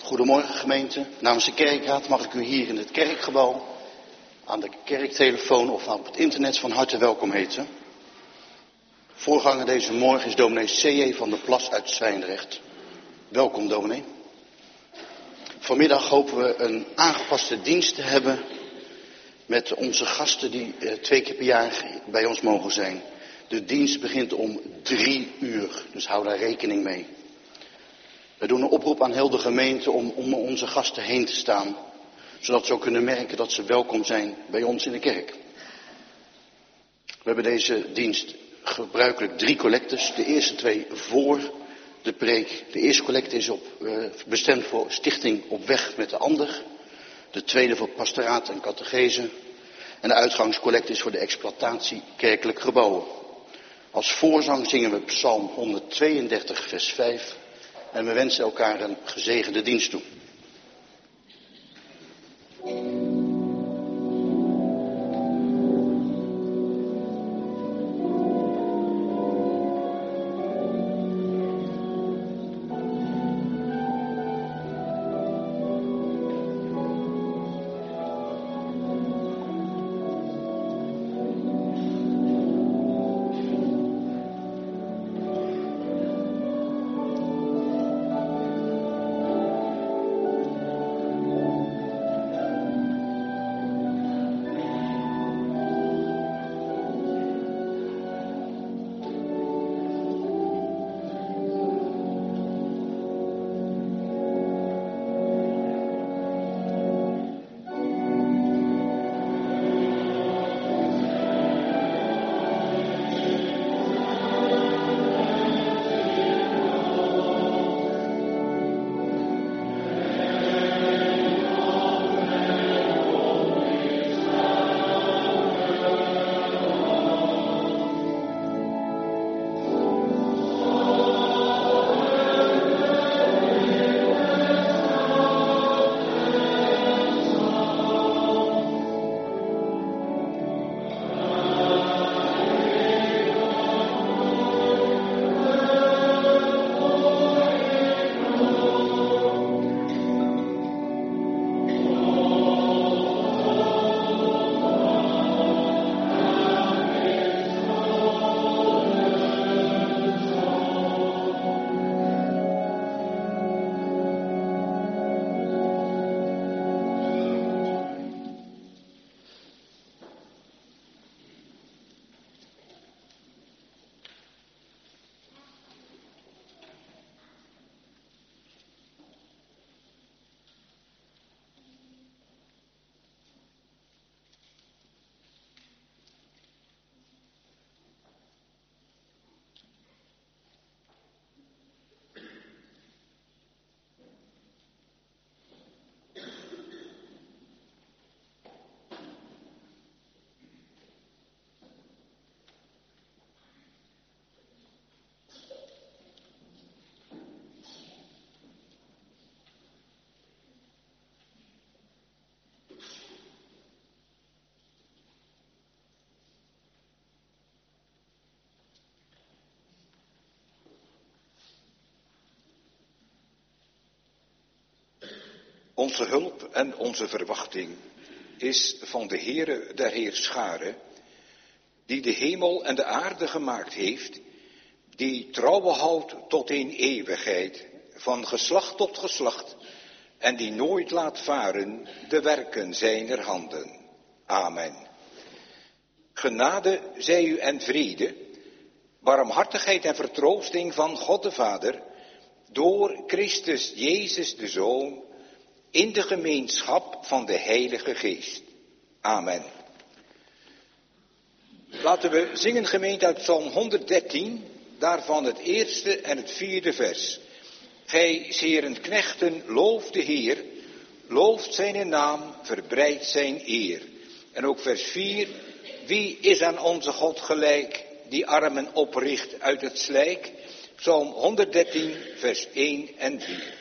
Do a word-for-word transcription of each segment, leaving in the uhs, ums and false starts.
Goedemorgen gemeente. Namens de kerkraad mag ik u hier in het kerkgebouw aan de kerktelefoon of op het internet van harte welkom heten. Voorganger deze morgen is dominee C J van der Plas uit Zwijndrecht. Welkom dominee. Vanmiddag hopen we een aangepaste dienst te hebben met onze gasten die eh, twee keer per jaar bij ons mogen zijn. De dienst begint om drie uur, dus hou daar rekening mee. We doen een oproep aan heel de gemeente om om onze gasten heen te staan, zodat ze ook kunnen merken dat ze welkom zijn bij ons in de kerk. We hebben deze dienst gebruikelijk drie collectes. De eerste twee voor de preek. De eerste collecte is op, uh, bestemd voor Stichting Op Weg met de Ander. De tweede voor pastoraat en catechese. En de uitgangscollecte is voor de exploitatie kerkelijk gebouwen. Als voorzang zingen we Psalm honderdtweeëndertig vers vijf. En we wensen elkaar een gezegende dienst toe. Onze hulp en onze verwachting is van de Heere der Heerscharen, die de hemel en de aarde gemaakt heeft, die trouwe houdt tot in eeuwigheid, van geslacht tot geslacht, en die nooit laat varen de werken zijner handen. Amen. Genade zij u en vrede, barmhartigheid en vertroosting van God de Vader, door Christus Jezus de Zoon, in de gemeenschap van de Heilige Geest. Amen. Laten we zingen gemeente uit Psalm honderddertien, daarvan het eerste en het vierde vers. Gij zeren knechten, looft de Heer, looft zijn naam, verbreidt zijn eer. En ook vers vier, wie is aan onze God gelijk, die armen opricht uit het slijk? Psalm honderddertien, vers één en vier.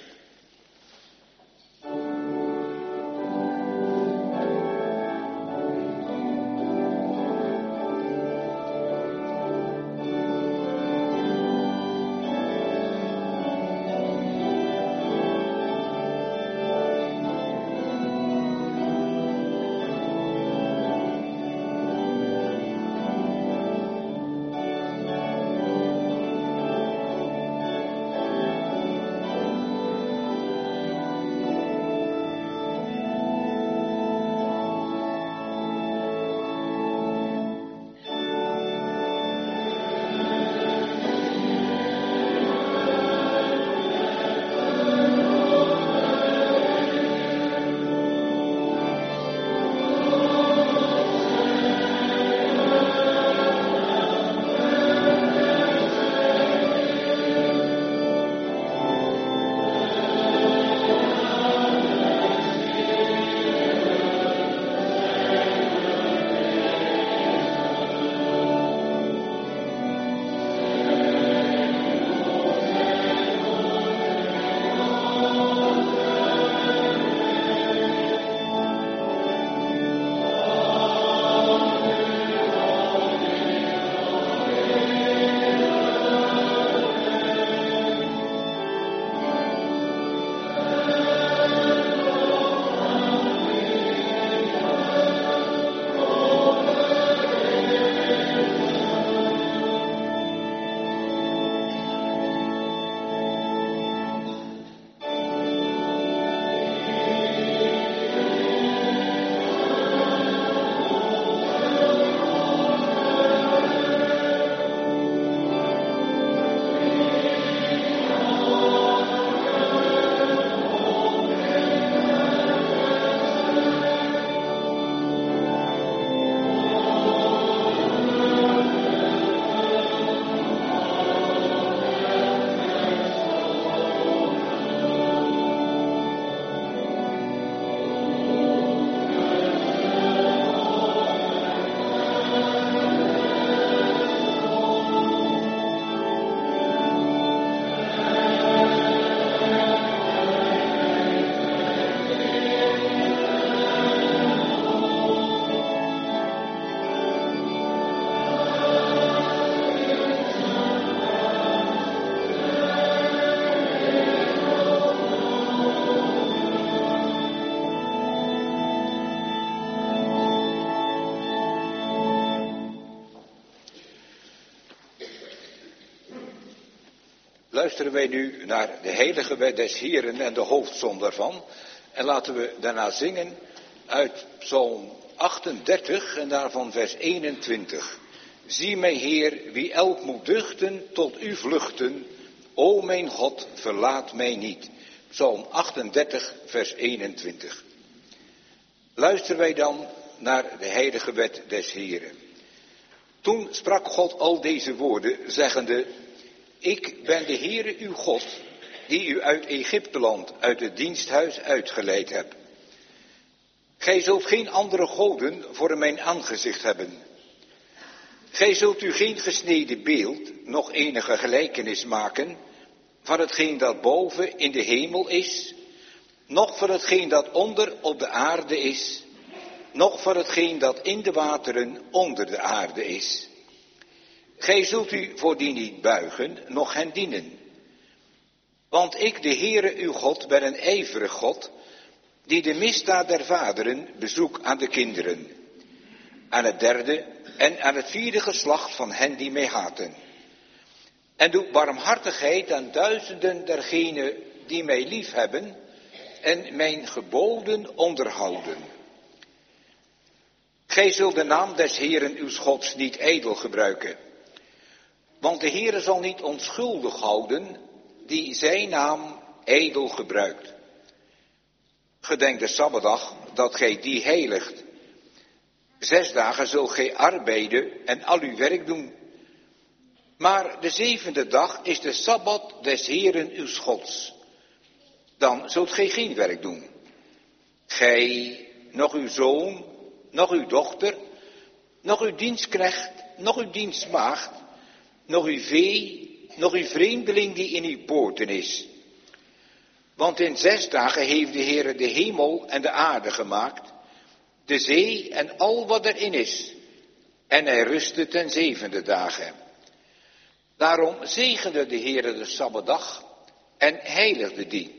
luisteren wij nu naar de heilige wet des Heren en de hoofdsom daarvan. En laten we daarna zingen uit Psalm achtendertig en daarvan vers eenentwintig. Zie mij, Heer, wie elk moet duchten, tot u vluchten. O mijn God, verlaat mij niet. Psalm achtendertig, vers eenentwintig. Luisteren wij dan naar de heilige wet des Heren. Toen sprak God al deze woorden, zeggende: Ik ben de Heere uw God, die u uit Egypteland, uit het diensthuis uitgeleid heb. Gij zult geen andere goden voor mijn aangezicht hebben. Gij zult u geen gesneden beeld, nog enige gelijkenis maken van hetgeen dat boven in de hemel is, noch van hetgeen dat onder op de aarde is, noch van hetgeen dat in de wateren onder de aarde is. Gij zult u voor die niet buigen, noch hen dienen. Want ik, de Heere uw God, ben een ijverig God, die de misdaad der vaderen bezoek aan de kinderen, aan het derde en aan het vierde geslacht van hen die mij haten. En doe barmhartigheid aan duizenden dergenen die mij lief hebben en mijn geboden onderhouden. Gij zult de naam des Heeren uws Gods niet ijdel gebruiken. Want de Heere zal niet onschuldig houden die zijn naam ijdel gebruikt. Gedenk de Sabbatdag dat gij die heiligt. Zes dagen zult gij arbeiden en al uw werk doen. Maar de zevende dag is de Sabbat des Heeren uws Gods. Dan zult gij geen werk doen. Gij, nog uw zoon, nog uw dochter, nog uw dienstknecht, nog uw dienstmaagd, nog uw vee, nog uw vreemdeling die in uw poorten is. Want in zes dagen heeft de Heere de hemel en de aarde gemaakt, de zee en al wat erin is. En hij rustte ten zevende dagen. Daarom zegende de Heere de Sabbatdag en heiligde die.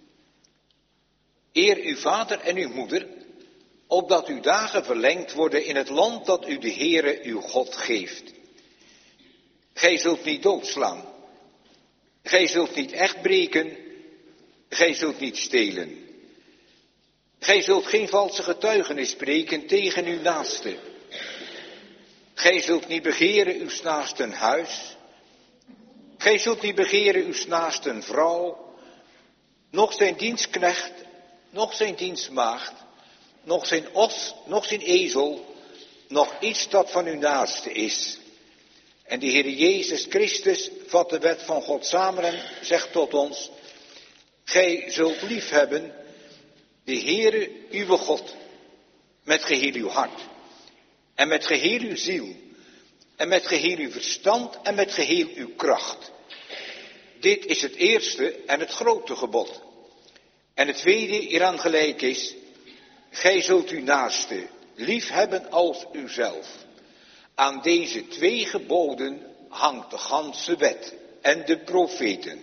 Eer uw vader en uw moeder, opdat uw dagen verlengd worden in het land dat u de Heere uw God geeft. Gij zult niet doodslaan. Gij zult niet echt breken. Gij zult niet stelen. Gij zult geen valse getuigenis spreken tegen uw naaste. Gij zult niet begeren uw naasten huis. Gij zult niet begeren uw naasten vrouw, noch zijn dienstknecht, noch zijn dienstmaagd, noch zijn os, noch zijn ezel, noch iets dat van uw naaste is. En de Heer Jezus Christus vat de wet van God samen en zegt tot ons: Gij zult lief hebben de Heere uw God met geheel uw hart en met geheel uw ziel en met geheel uw verstand en met geheel uw kracht. Dit is het eerste en het grote gebod. En het tweede hieraan gelijk is: gij zult uw naaste lief hebben als uzelf. Aan deze twee geboden hangt de ganse wet en de profeten.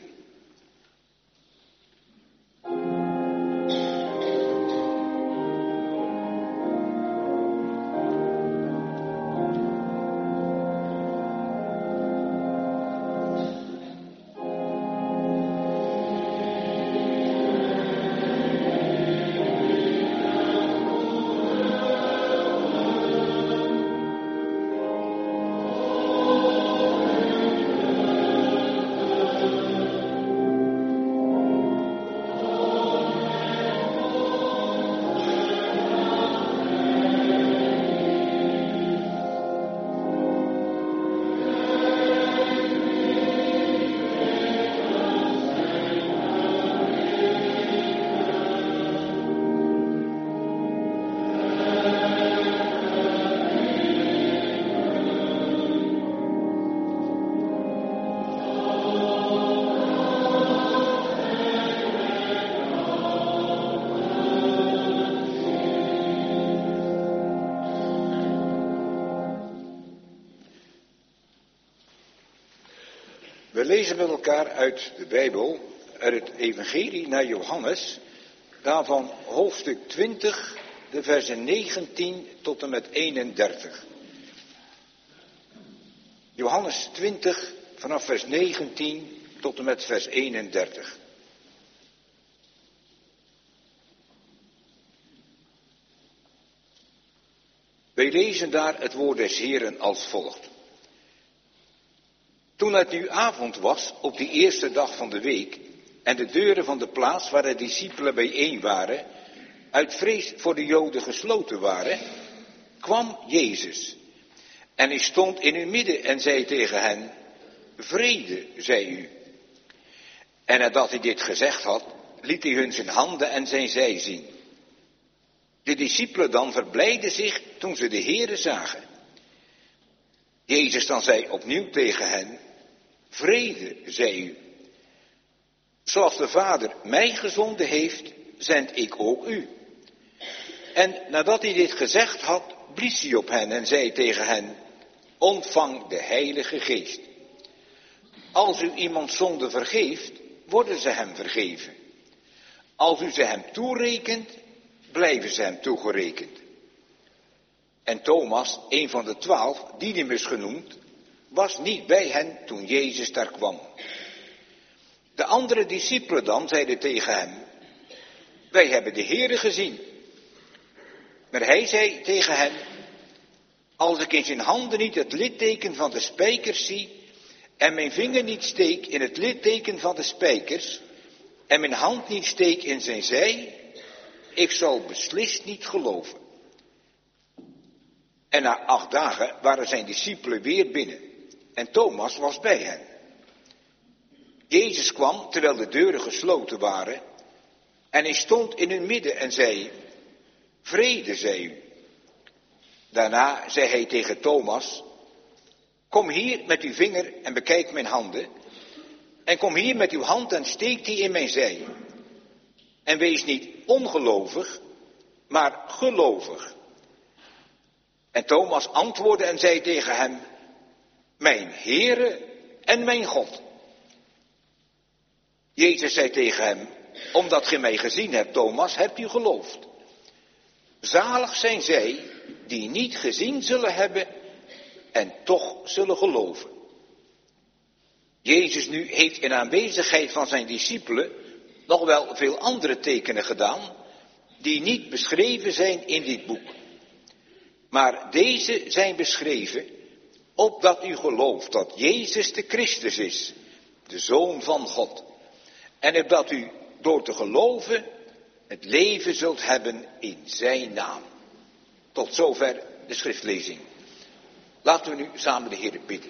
We lezen met elkaar uit de Bijbel, uit het Evangelie naar Johannes, daarvan hoofdstuk twintig, de versen negentien tot en met eenendertig. Johannes twintig, vanaf vers negentien tot tot en met vers eenendertig. Wij lezen daar het woord des Heeren als volgt. Toen het nu avond was, op die eerste dag van de week, en de deuren van de plaats waar de discipelen bijeen waren, uit vrees voor de Joden gesloten waren, kwam Jezus. En hij stond in hun midden en zei tegen hen, vrede, zei u. En nadat hij dit gezegd had, liet hij hun zijn handen en zijn zij zien. De discipelen dan verblijdden zich toen ze de Heere zagen. Jezus dan zei opnieuw tegen hen, vrede, zei u. Zoals de Vader mij gezonden heeft, zend ik ook u. En nadat hij dit gezegd had, blies hij op hen en zei tegen hen, ontvang de Heilige Geest. Als u iemand zonde vergeeft, worden ze hem vergeven. Als u ze hem toerekent, blijven ze hem toegerekend. En Thomas, een van de twaalf, Didymus genoemd, was niet bij hen toen Jezus daar kwam. De andere discipelen dan zeiden tegen hem, wij hebben de Heere gezien. Maar hij zei tegen hen, als ik in zijn handen niet het litteken van de spijkers zie, en mijn vinger niet steek in het litteken van de spijkers, en mijn hand niet steek in zijn zij, ik zal beslist niet geloven. En na acht dagen waren zijn discipelen weer binnen, en Thomas was bij hen. Jezus kwam terwijl de deuren gesloten waren, en hij stond in hun midden en zei, vrede, zei u. Daarna zei hij tegen Thomas, kom hier met uw vinger en bekijk mijn handen, en kom hier met uw hand en steek die in mijn zij. En wees niet ongelovig, maar gelovig. En Thomas antwoordde en zei tegen hem, mijn Heere en mijn God. Jezus zei tegen hem, omdat gij mij gezien hebt, Thomas, hebt u geloofd. Zalig zijn zij die niet gezien zullen hebben en toch zullen geloven. Jezus nu heeft in aanwezigheid van zijn discipelen nog wel veel andere tekenen gedaan, die niet beschreven zijn in dit boek. Maar deze zijn beschreven, opdat u gelooft dat Jezus de Christus is, de Zoon van God. En opdat u door te geloven het leven zult hebben in zijn naam. Tot zover de schriftlezing. Laten we nu samen de Heer bidden.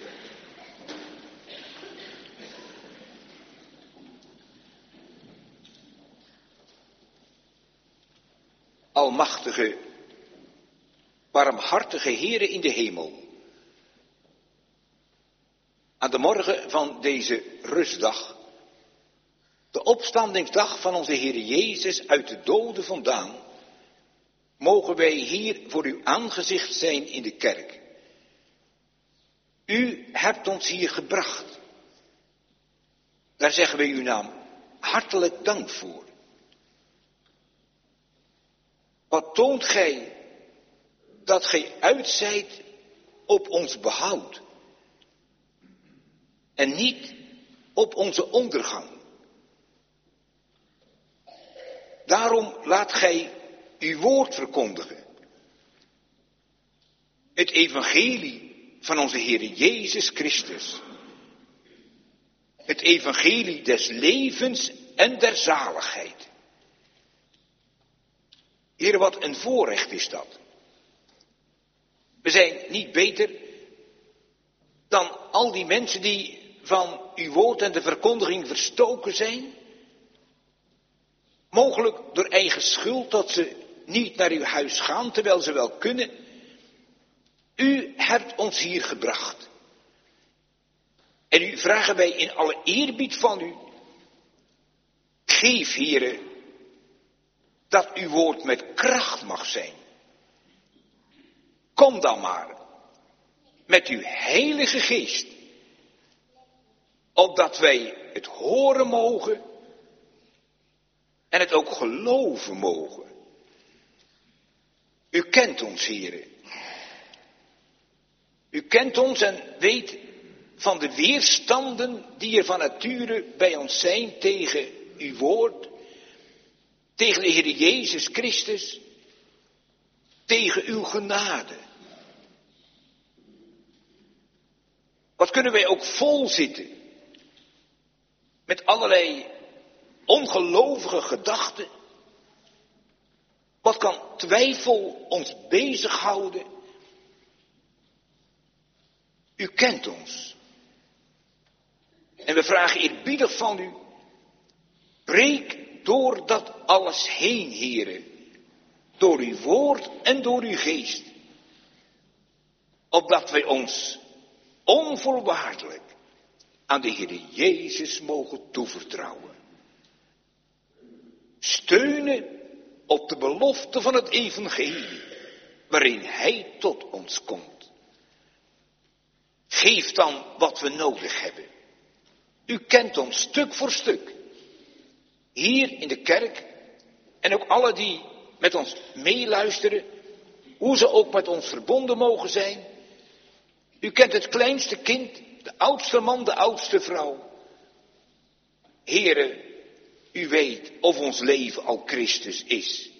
Almachtige, barmhartige Heere in de hemel. Aan de morgen van deze rustdag, de opstandingsdag van onze Heer Jezus uit de doden vandaan, mogen wij hier voor uw aangezicht zijn in de kerk. U hebt ons hier gebracht. Daar zeggen wij uw naam hartelijk dank voor. Wat toont gij dat gij uitzijt op ons behoud en niet op onze ondergang. Daarom laat gij uw woord verkondigen. Het evangelie van onze Heer Jezus Christus. Het evangelie des levens en der zaligheid. Heer, wat een voorrecht is dat. We zijn niet beter dan al die mensen die van uw woord en de verkondiging verstoken zijn. Mogelijk door eigen schuld dat ze niet naar uw huis gaan, terwijl ze wel kunnen. U hebt ons hier gebracht. En u vragen wij in alle eerbied van u. Geef, Heere, dat uw woord met kracht mag zijn. Kom dan maar met uw heilige geest. Opdat wij het horen mogen en het ook geloven mogen. U kent ons, Heere. U kent ons en weet van de weerstanden die er van nature bij ons zijn tegen uw woord, tegen de Heer Jezus Christus, tegen uw genade. Wat kunnen wij ook vol zitten met allerlei ongelovige gedachten? Wat kan twijfel ons bezighouden? U kent ons. En we vragen eerbiedig van u, breek door dat alles heen, Heere, door uw woord en door uw geest, opdat wij ons onvoorwaardelijk aan de Heer Jezus mogen toevertrouwen. Steunen op de belofte van het evangelie, waarin Hij tot ons komt. Geef dan wat we nodig hebben. U kent ons stuk voor stuk. Hier in de kerk en ook alle die met ons meeluisteren, hoe ze ook met ons verbonden mogen zijn. U kent het kleinste kind, de oudste man, de oudste vrouw. Heere, u weet of ons leven al Christus is.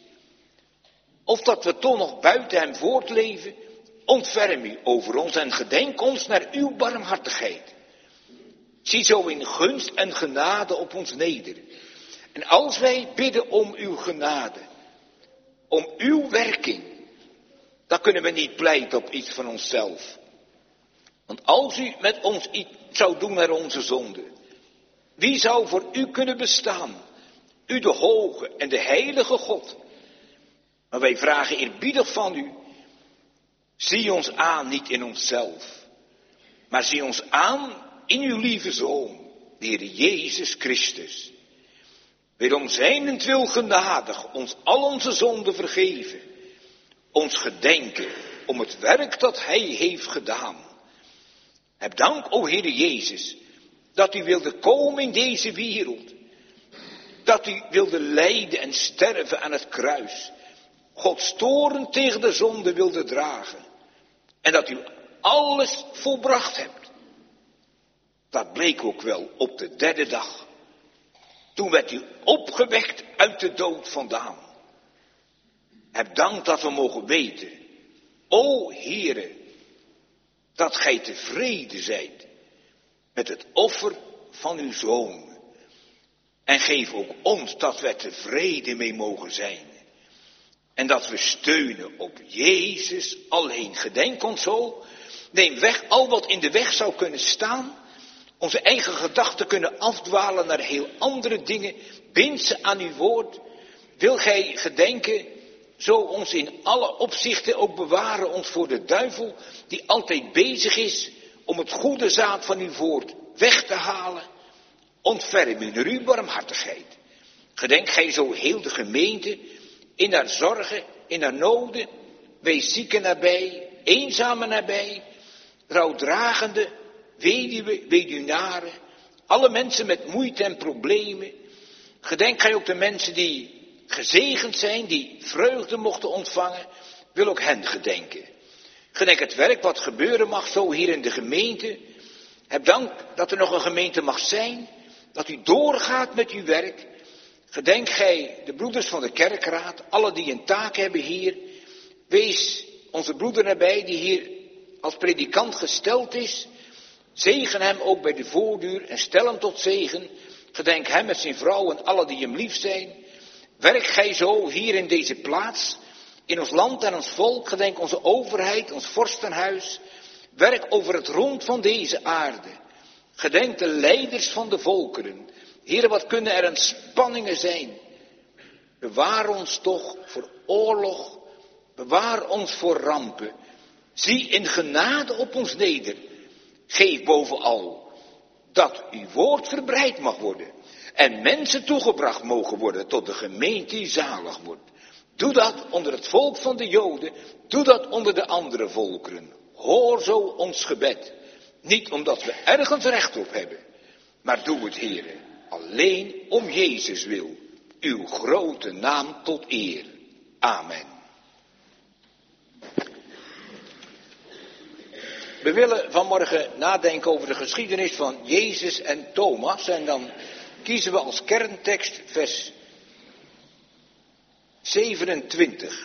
Of dat we toch nog buiten hem voortleven, ontferm u over ons en gedenk ons naar uw barmhartigheid. Zie zo in gunst en genade op ons neder. En als wij bidden om uw genade, om uw werking, dan kunnen we niet pleiten op iets van onszelf. Want als u met ons iets zou doen naar onze zonde, wie zou voor u kunnen bestaan? U de hoge en de heilige God. Maar wij vragen eerbiedig van u, zie ons aan niet in onszelf, maar zie ons aan in uw lieve Zoon, de Heer Jezus Christus. Wil om zijnentwil genadig ons al onze zonden vergeven, ons gedenken om het werk dat hij heeft gedaan. Heb dank, o Heer Jezus, dat u wilde komen in deze wereld, dat u wilde lijden en sterven aan het kruis, Gods toorn tegen de zonde wilde dragen en dat u alles volbracht hebt. Dat bleek ook wel op de derde dag. Toen werd u opgewekt uit de dood vandaan. Heb dank dat we mogen weten, o Heere, dat gij tevreden zijt met het offer van uw Zoon. En geef ook ons dat we tevreden mee mogen zijn. En dat we steunen op Jezus alleen. Gedenk ons zo, neem weg al wat in de weg zou kunnen staan. Onze eigen gedachten kunnen afdwalen naar heel andere dingen. Bind ze aan uw woord. Wil gij gedenken, zo ons in alle opzichten ook bewaren ons voor de duivel, die altijd bezig is om het goede zaad van uw woord weg te halen. Ontferm u naar uw barmhartigheid. Gedenk gij zo heel de gemeente, in haar zorgen, in haar noden. Wees zieken nabij, eenzamen nabij, rouwdragende, weduwe, weduwnaren, alle mensen met moeite en problemen. Gedenk gij ook de mensen die gezegend zijn, die vreugde mochten ontvangen, wil ook hen gedenken. Gedenk het werk wat gebeuren mag zo hier in de gemeente. Heb dank dat er nog een gemeente mag zijn, dat u doorgaat met uw werk. Gedenk gij de broeders van de kerkraad, alle die een taak hebben hier. Wees onze broeder nabij die hier als predikant gesteld is. Zegen hem ook bij de voordeur en stel hem tot zegen. Gedenk hem met zijn vrouw en alle die hem lief zijn. Werk gij zo hier in deze plaats, in ons land en ons volk. Gedenk onze overheid, ons vorstenhuis. Werk over het rond van deze aarde. Gedenk de leiders van de volkeren. Heere, wat kunnen er een spanningen zijn. Bewaar ons toch voor oorlog. Bewaar ons voor rampen. Zie in genade op ons neder. Geef bovenal dat uw woord verbreid mag worden. En mensen toegebracht mogen worden tot de gemeente die zalig wordt. Doe dat onder het volk van de Joden. Doe dat onder de andere volkeren. Hoor zo ons gebed. Niet omdat we ergens recht op hebben. Maar doe het, Heere, alleen om Jezus wil. Uw grote naam tot eer. Amen. We willen vanmorgen nadenken over de geschiedenis van Jezus en Thomas. En dan kiezen we als kerntekst vers zevenentwintig.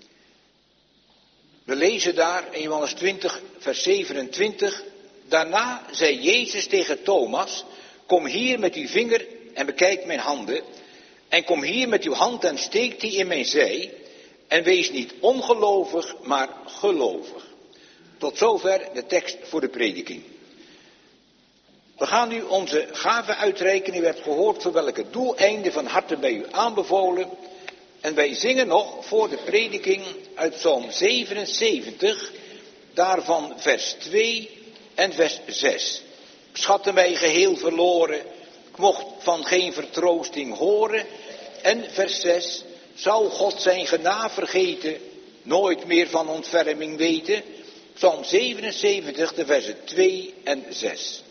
We lezen daar in Johannes twintig, vers zevenentwintig. Daarna zei Jezus tegen Thomas, kom hier met uw vinger en bekijk mijn handen. En kom hier met uw hand en steek die in mijn zij. En wees niet ongelovig, maar gelovig. Tot zover de tekst voor de prediking. We gaan nu onze gave uitreiken. U hebt gehoord voor welke doeleinden van harte bij u aanbevolen. En wij zingen nog voor de prediking uit Psalm zevenenzeventig, daarvan vers twee en vers zes. Schatten mij geheel verloren, ik mocht van geen vertroosting horen. En vers zes, zou God zijn genade vergeten, nooit meer van ontferming weten. Psalm zevenenzeventig, de versen twee en zes.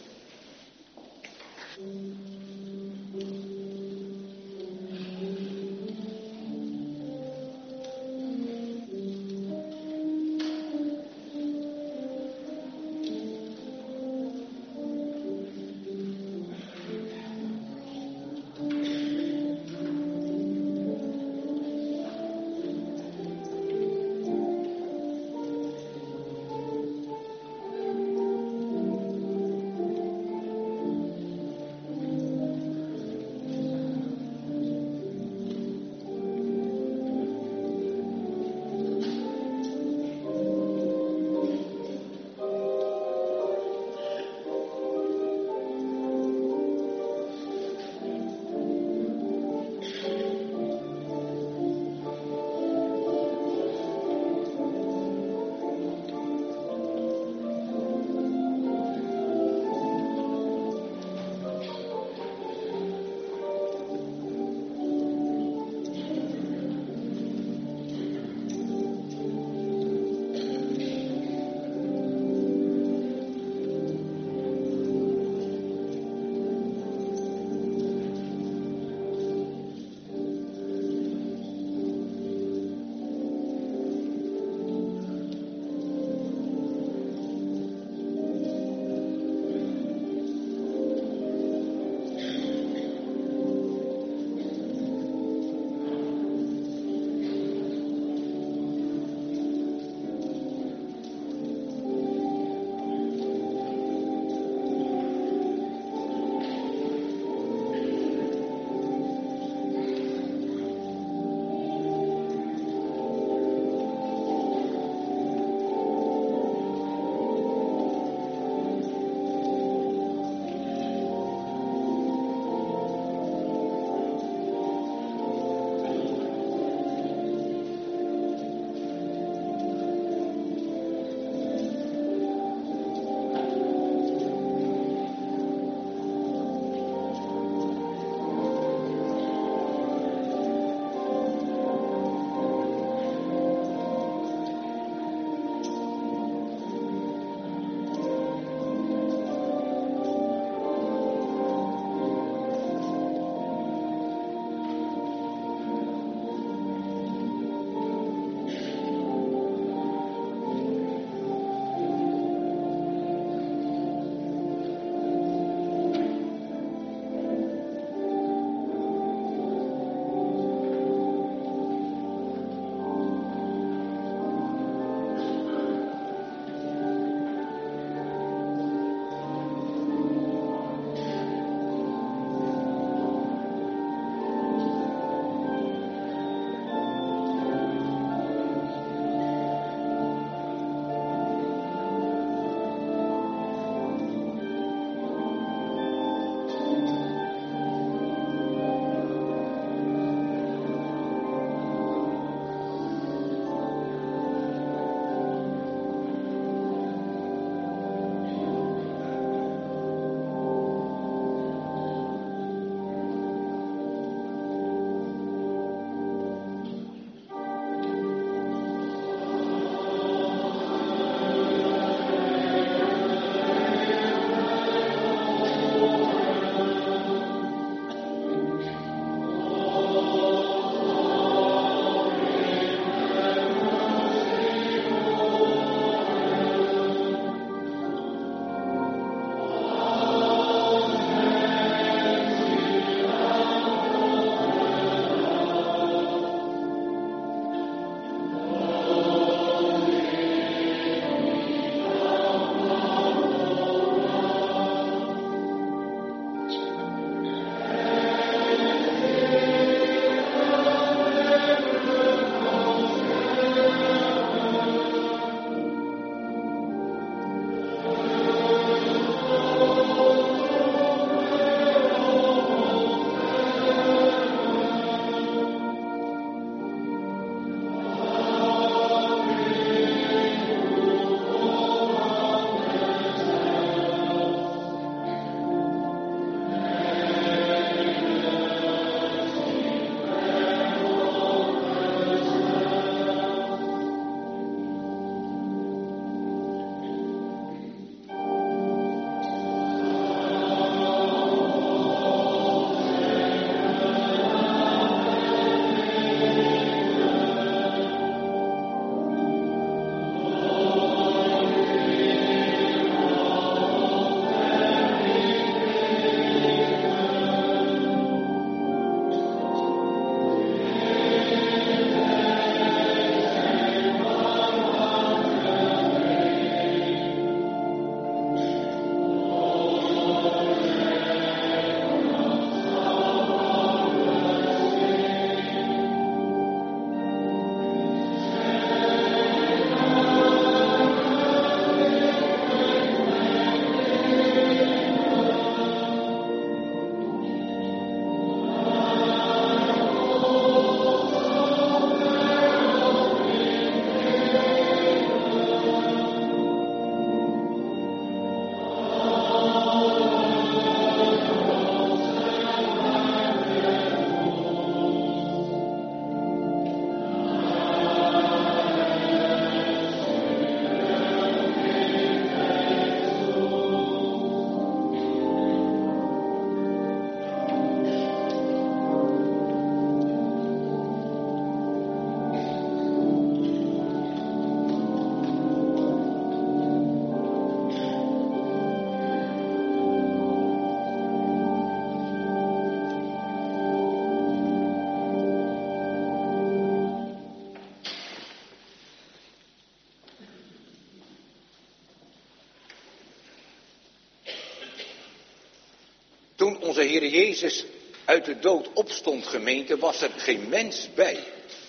toen onze Heer Jezus uit de dood opstond, gemeente, was er geen mens bij.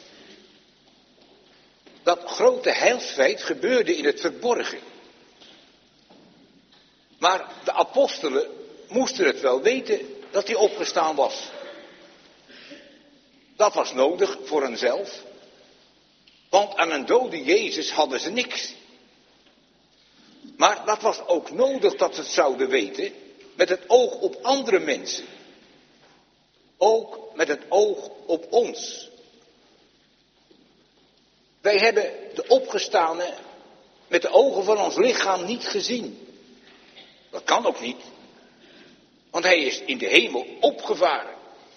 Dat grote heilsfeit gebeurde in het verborgen. Maar de apostelen moesten het wel weten dat hij opgestaan was. Dat was nodig voor henzelf. Want aan een dode Jezus hadden ze niks. Maar dat was ook nodig dat ze het zouden weten met het oog op andere mensen. Ook met het oog op ons. Wij hebben de opgestane met de ogen van ons lichaam niet gezien. Dat kan ook niet. Want hij is in de hemel opgevaren.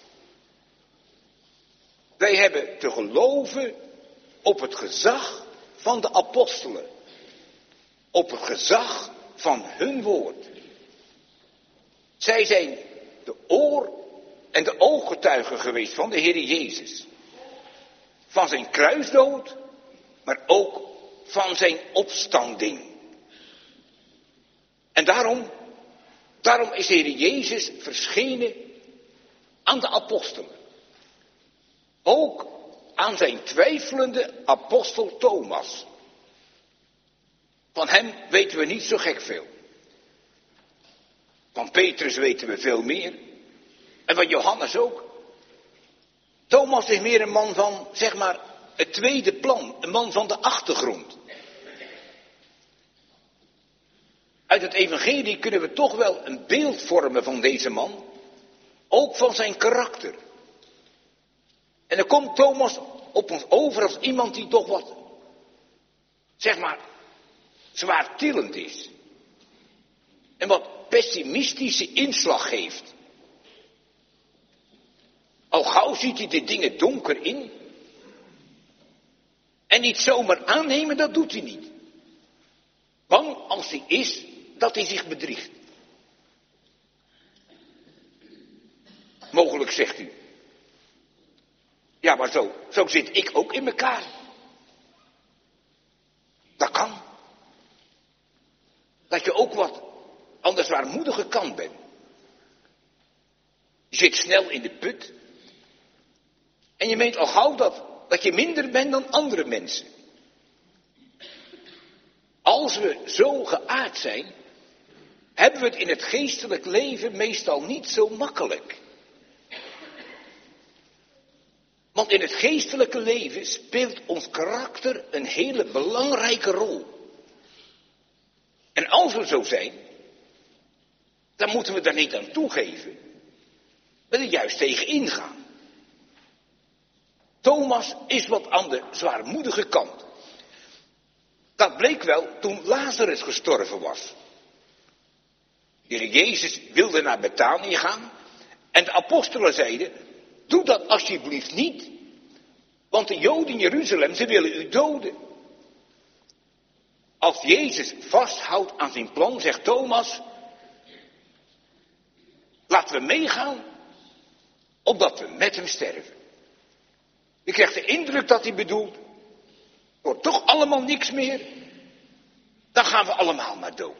Wij hebben te geloven op het gezag van de apostelen. Op het gezag van hun woord. Zij zijn de oor en de ooggetuigen geweest van de Heer Jezus. Van zijn kruisdood, maar ook van zijn opstanding. En daarom, daarom is de Heer Jezus verschenen aan de apostelen. Ook aan zijn twijfelende apostel Thomas. Van hem weten we niet zo gek veel. Van Petrus weten we veel meer. En van Johannes ook. Thomas is meer een man van, zeg maar, het tweede plan. Een man van de achtergrond. Uit het evangelie kunnen we toch wel een beeld vormen van deze man. Ook van zijn karakter. En dan komt Thomas op ons over als iemand die toch wat, zeg maar, zwaartillend is. En wat pessimistische inslag heeft. Al gauw ziet hij de dingen donker in. En niet zomaar aannemen, dat doet hij niet. Bang als hij is, dat hij zich bedriegt. Mogelijk zegt u. Ja, maar zo, zo zit ik ook in elkaar. Dat kan. Dat je ook wat aan de zwaarmoedige kant bent. Je zit snel in de put. En je meent al gauw dat, dat je minder bent dan andere mensen. Als we zo geaard zijn, hebben we het in het geestelijk leven meestal niet zo makkelijk. Want in het geestelijke leven speelt ons karakter een hele belangrijke rol. En als we zo zijn, dan moeten we daar niet aan toegeven, maar er juist tegen ingaan. Thomas is wat aan de zwaarmoedige kant. Dat bleek wel toen Lazarus gestorven was. De Heer Jezus wilde naar Betanië gaan en de apostelen zeiden, doe dat alsjeblieft niet, want de Joden in Jeruzalem, ze willen u doden. Als Jezus vasthoudt aan zijn plan, zegt Thomas, laten we meegaan, opdat we met hem sterven. Je krijgt de indruk dat hij bedoelt, wordt toch allemaal niks meer, dan gaan we allemaal maar dood.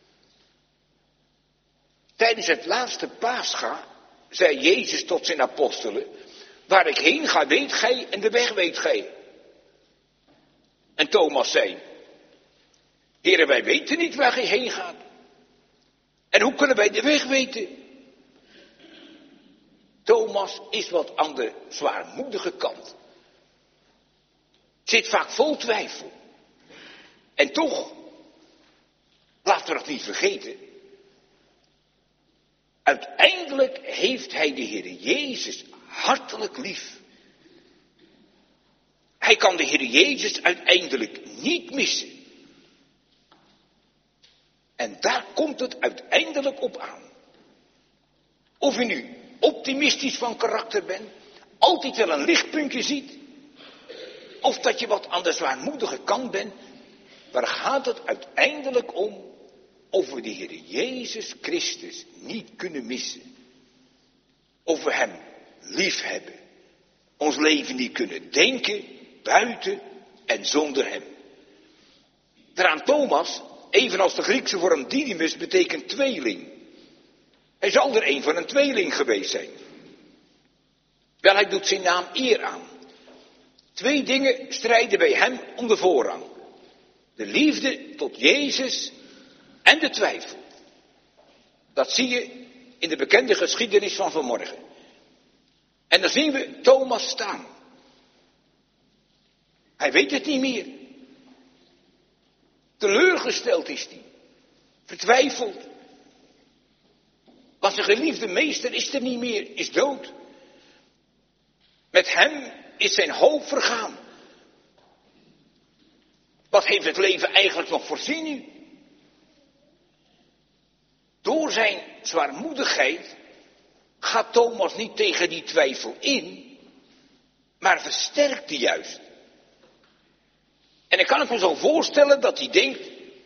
Tijdens het laatste Pascha zei Jezus tot zijn apostelen, waar ik heen ga weet gij en de weg weet gij. En Thomas zei, Heere, wij weten niet waar gij heen gaat. En hoe kunnen wij de weg weten? Thomas is wat aan de zwaarmoedige kant. Zit vaak vol twijfel. En toch, laten we het niet vergeten. Uiteindelijk heeft hij de Heer Jezus hartelijk lief. Hij kan de Heer Jezus uiteindelijk niet missen. En daar komt het uiteindelijk op aan. Of je nu optimistisch van karakter bent, altijd wel een lichtpuntje ziet, of dat je wat aan de zwaarmoedige kant bent, waar gaat het uiteindelijk om of we de Heer Jezus Christus niet kunnen missen. Of we hem lief hebben. Ons leven niet kunnen denken, buiten en zonder hem. Daaraan Thomas, evenals de Griekse vorm Didymus, betekent tweeling. Hij zal er een van een tweeling geweest zijn. Wel, hij doet zijn naam eer aan. Twee dingen strijden bij hem om de voorrang. De liefde tot Jezus en de twijfel. Dat zie je in de bekende geschiedenis van vanmorgen. En dan zien we Thomas staan. Hij weet het niet meer. Teleurgesteld is hij. Vertwijfeld. Want zijn geliefde meester is er niet meer, is dood. Met hem is zijn hoop vergaan. Wat heeft het leven eigenlijk nog voorzien nu? Door zijn zwaarmoedigheid gaat Thomas niet tegen die twijfel in, maar versterkt die juist. En ik kan het me zo voorstellen dat hij denkt,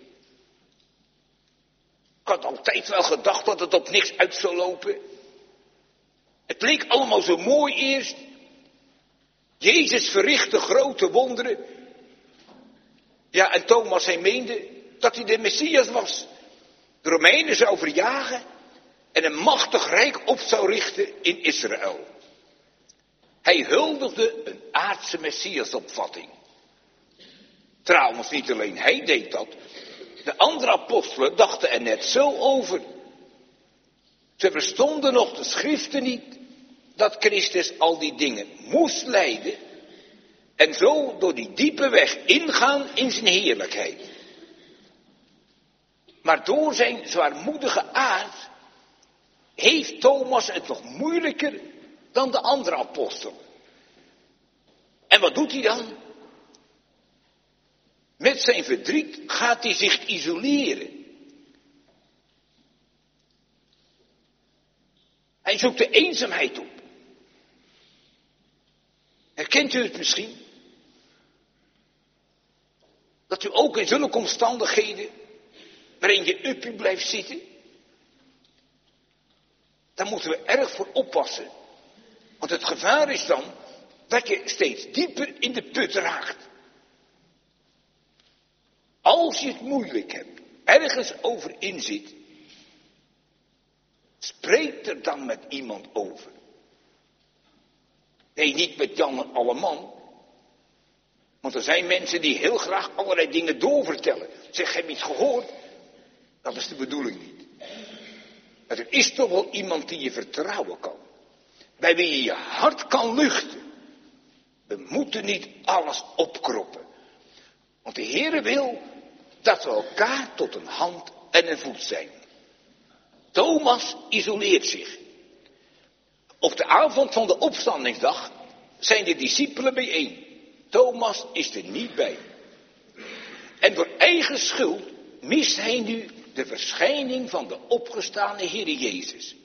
ik had altijd wel gedacht dat het op niks uit zou lopen. Het leek allemaal zo mooi eerst. Jezus verrichtte grote wonderen. Ja, en Thomas, hij meende dat hij de Messias was. De Romeinen zou verjagen en een machtig rijk op zou richten in Israël. Hij huldigde een aardse Messiasopvatting. Trouwens, niet alleen hij deed dat. De andere apostelen dachten er net zo over. Ze verstonden nog de schriften niet, dat Christus al die dingen moest lijden en zo door die diepe weg ingaan in zijn heerlijkheid. Maar door zijn zwaarmoedige aard heeft Thomas het nog moeilijker dan de andere apostelen. En wat doet hij dan? Met zijn verdriet gaat hij zich isoleren. Hij zoekt de eenzaamheid op. Herkent u het misschien? Dat u ook in zulke omstandigheden, waarin je up u blijft zitten, daar moeten we erg voor oppassen. Want het gevaar is dan dat je steeds dieper in de put raakt. Als je het moeilijk hebt, ergens over inzit, spreek er dan met iemand over. Nee, niet met Jan en Alleman. Want er zijn mensen die heel graag allerlei dingen doorvertellen. Zeg, heb je iets gehoord? Dat is de bedoeling niet. Maar er is toch wel iemand die je vertrouwen kan. Bij wie je je hart kan luchten. We moeten niet alles opkroppen. Want de Heere wil dat we elkaar tot een hand en een voet zijn. Thomas isoleert zich. Op de avond van de opstandingsdag zijn de discipelen bijeen. Thomas is er niet bij. En door eigen schuld mist hij nu de verschijning van de opgestane Heere Jezus.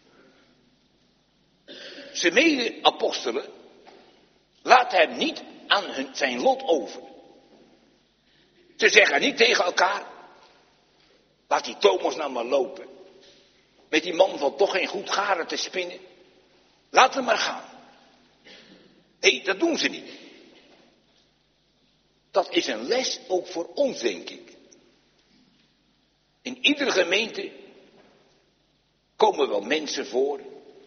Zijn mede-apostelen laten hem niet aan hun, zijn lot over. Ze zeggen niet tegen elkaar, laat die Thomas nou maar lopen. Met die man valt toch geen goed garen te spinnen. Laat hem maar gaan. Nee, dat doen ze niet. Dat is een les ook voor ons, denk ik. In iedere gemeente komen wel mensen voor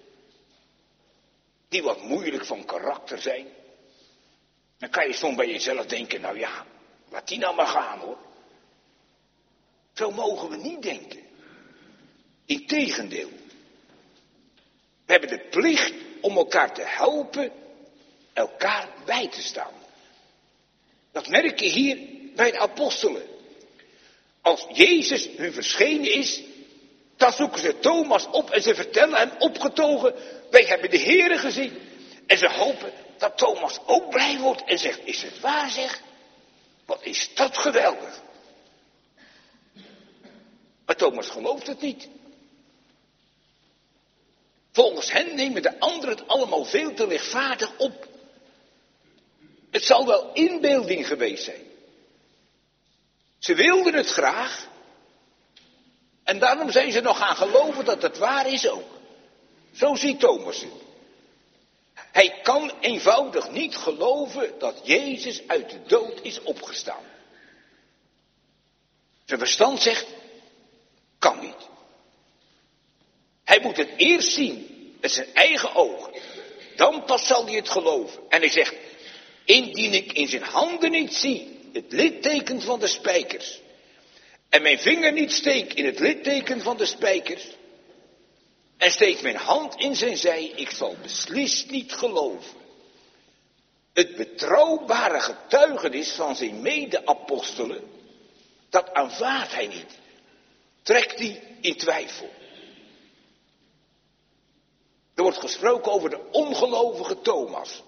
die wat moeilijk van karakter zijn. Dan kan je soms bij jezelf denken, nou ja, laat die nou maar gaan hoor. Zo mogen we niet denken. Integendeel. We hebben de plicht om elkaar te helpen, elkaar bij te staan. Dat merk je hier bij de apostelen. Als Jezus hun verschenen is, dan zoeken ze Thomas op en ze vertellen hem opgetogen, wij hebben de Heere gezien. En ze hopen dat Thomas ook blij wordt en zegt, is het waar zeg? Wat is dat geweldig. Maar Thomas gelooft het niet. Volgens hen nemen de anderen het allemaal veel te lichtvaardig op. Het zal wel inbeelding geweest zijn. Ze wilden het graag. En daarom zijn ze nog gaan geloven dat het waar is ook. Zo ziet Thomas het. Hij kan eenvoudig niet geloven dat Jezus uit de dood is opgestaan. Zijn verstand zegt, kan niet. Hij moet het eerst zien met zijn eigen ogen. Dan pas zal hij het geloven. En hij zegt, indien ik in zijn handen niet zie het litteken van de spijkers. En mijn vinger niet steek in het litteken van de spijkers. En steek mijn hand in zijn zij, ik zal beslist niet geloven. Het betrouwbare getuigenis van zijn mede-apostelen, dat aanvaardt hij niet. Trekt hij in twijfel. Er wordt gesproken over de ongelovige Thomas.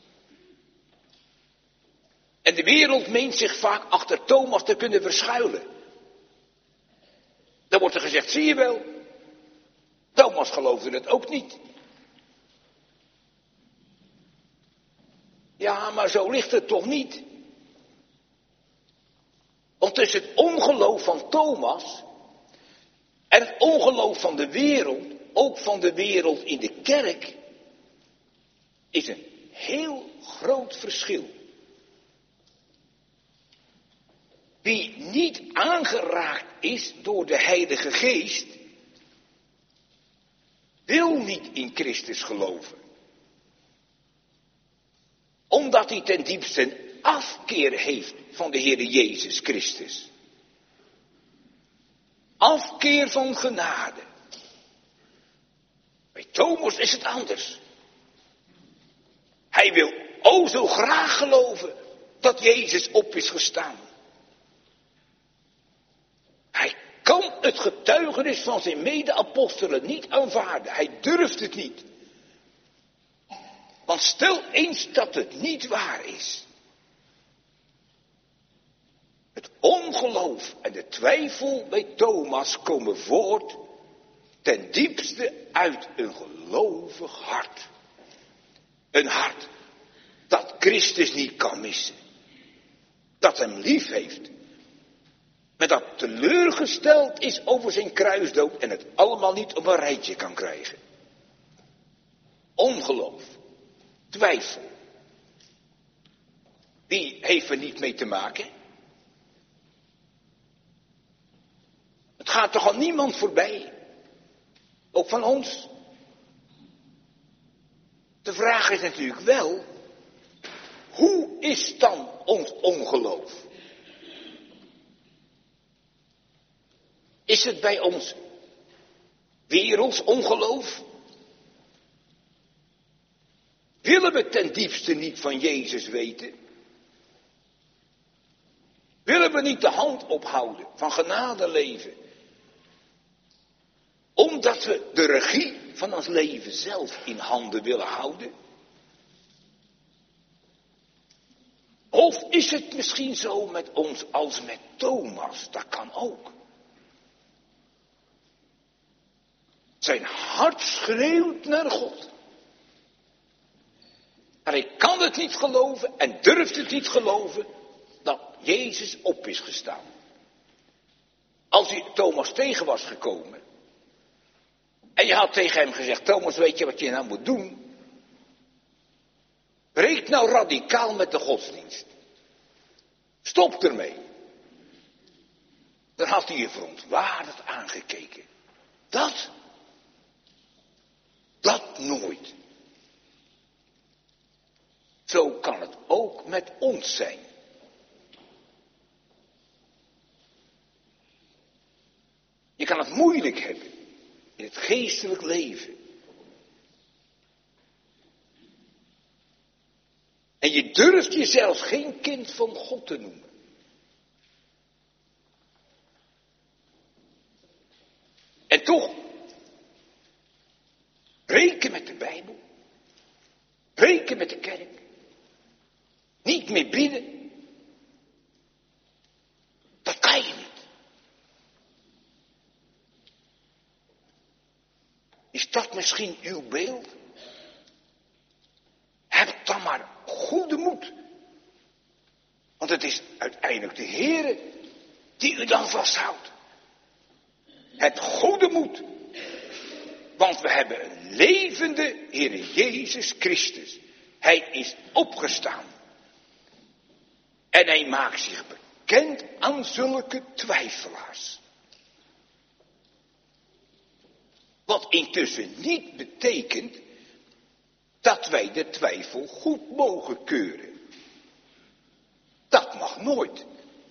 En de wereld meent zich vaak achter Thomas te kunnen verschuilen. Dan wordt er gezegd, zie je wel, Thomas geloofde het ook niet. Ja, maar zo ligt het toch niet? Want tussen het ongeloof van Thomas en het ongeloof van de wereld, ook van de wereld in de kerk, is een heel groot verschil. Wie niet aangeraakt is door de Heilige Geest, wil niet in Christus geloven. Omdat hij ten diepste een afkeer heeft van de Heere Jezus Christus. Afkeer van genade. Bij Thomas is het anders. Hij wil o zo graag geloven dat Jezus op is gestaan. Hij kan het getuigenis van zijn mede-apostelen niet aanvaarden. Hij durft het niet. Want stel eens dat het niet waar is. Het ongeloof en de twijfel bij Thomas komen voort ten diepste uit een gelovig hart. Een hart dat Christus niet kan missen. Dat hem lief heeft. Maar dat teleurgesteld is over zijn kruisdood en het allemaal niet op een rijtje kan krijgen. Ongeloof. Twijfel. Wie heeft er niet mee te maken? Het gaat toch aan niemand voorbij? Ook van ons? De vraag is natuurlijk wel, hoe is dan ons ongeloof? Is het bij ons werelds ongeloof? Willen we ten diepste niet van Jezus weten? Willen we niet de hand ophouden van genade leven? Omdat we de regie van ons leven zelf in handen willen houden? Of is het misschien zo met ons als met Thomas? Dat kan ook. Zijn hart schreeuwt naar God. Maar hij kan het niet geloven en durft het niet geloven dat Jezus op is gestaan. Als hij Thomas tegen was gekomen en je had tegen hem gezegd, Thomas, weet je wat je nou moet doen? Breek nou radicaal met de godsdienst. Stop ermee. Dan had hij je verontwaardigd aangekeken. Dat, dat nooit. Zo kan het ook met ons zijn. Je kan het moeilijk hebben in het geestelijk leven. En je durft jezelf geen kind van God te noemen. En toch, breken met de Bijbel, breken met de kerk, niet meer bidden, dat kan je niet. Is dat misschien uw beeld? Heb dan maar goede moed. Want het is uiteindelijk de Heere die u dan vasthoudt. Het goede moed. Want we hebben een levende Heere Jezus Christus. Hij is opgestaan. En hij maakt zich bekend aan zulke twijfelaars. Wat intussen niet betekent dat wij de twijfel goed mogen keuren. Dat mag nooit.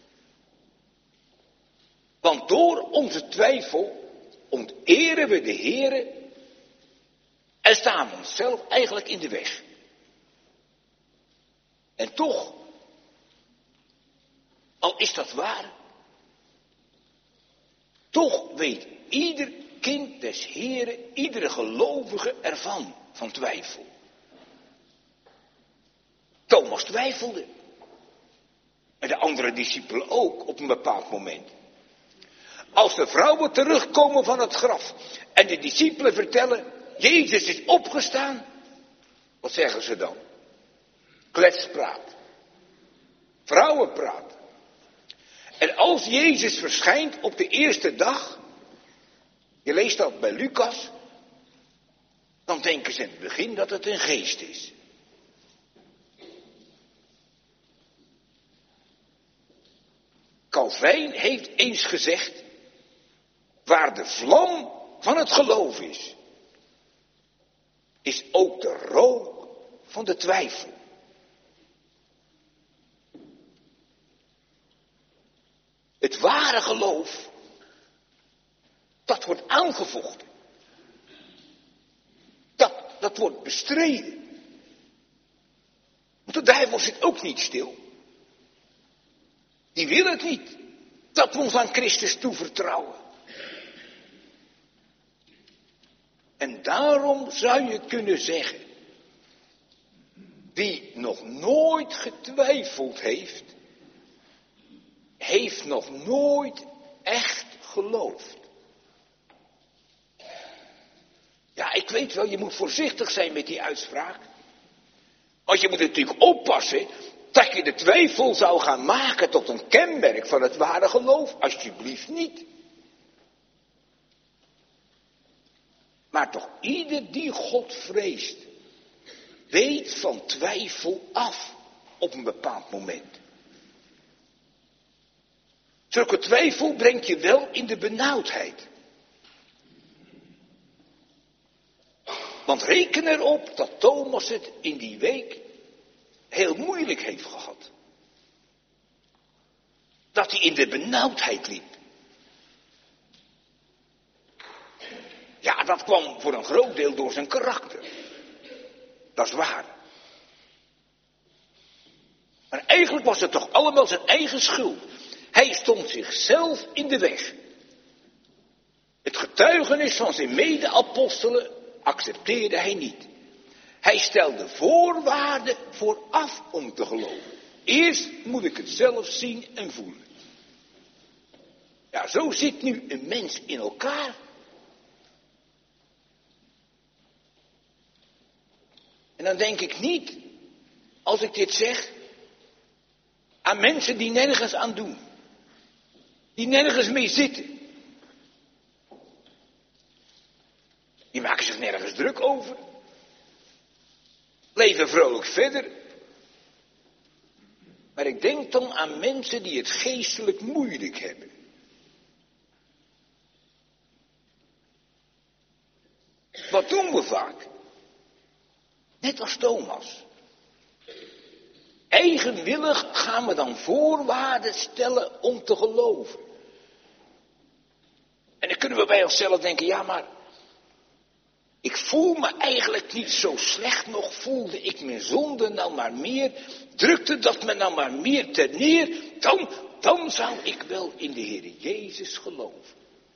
Want door onze twijfel onteren we de Heere en staan we onszelf eigenlijk in de weg. En toch, al is dat waar, toch weet ieder kind des Heeren, iedere gelovige ervan, van twijfel. Thomas twijfelde. En de andere discipelen ook op een bepaald moment. Als de vrouwen terugkomen van het graf en de discipelen vertellen, Jezus is opgestaan, wat zeggen ze dan? Kletspraat. Vrouwenpraat. En als Jezus verschijnt op de eerste dag, je leest dat bij Lucas, dan denken ze in het begin dat het een geest is. Calvijn heeft eens gezegd, waar de vlam van het geloof is, is ook de rook van de twijfel. Het ware geloof, dat wordt aangevochten. Dat, dat wordt bestreden. Want de duivel zit ook niet stil. Die wil het niet, dat we ons aan Christus toevertrouwen. En daarom zou je kunnen zeggen, wie nog nooit getwijfeld heeft, heeft nog nooit echt geloofd. Ja, ik weet wel, je moet voorzichtig zijn met die uitspraak. Want je moet natuurlijk oppassen dat je de twijfel zou gaan maken tot een kenmerk van het ware geloof. Alsjeblieft niet. Maar toch ieder die God vreest, weet van twijfel af op een bepaald moment. Zulke twijfel brengt je wel in de benauwdheid. Want reken erop dat Thomas het in die week heel moeilijk heeft gehad. Dat hij in de benauwdheid liep. Ja, dat kwam voor een groot deel door zijn karakter. Dat is waar. Maar eigenlijk was het toch allemaal zijn eigen schuld. Hij stond zichzelf in de weg. Het getuigenis van zijn mede-apostelen accepteerde hij niet. Hij stelde voorwaarden vooraf om te geloven. Eerst moet ik het zelf zien en voelen. Ja, zo zit nu een mens in elkaar. En dan denk ik niet, als ik dit zeg, aan mensen die nergens aan doen. Die nergens mee zitten. Die maken zich nergens druk over. Leven vrolijk verder. Maar ik denk dan aan mensen die het geestelijk moeilijk hebben. Wat doen we vaak? Net als Thomas. Eigenwillig gaan we dan voorwaarden stellen om te geloven. En dan kunnen we bij onszelf denken, ja maar, ik voel me eigenlijk niet zo slecht nog, voelde ik mijn zonde nou maar meer, drukte dat me nou maar meer ter neer, dan, dan zou ik wel in de Heer Jezus geloven.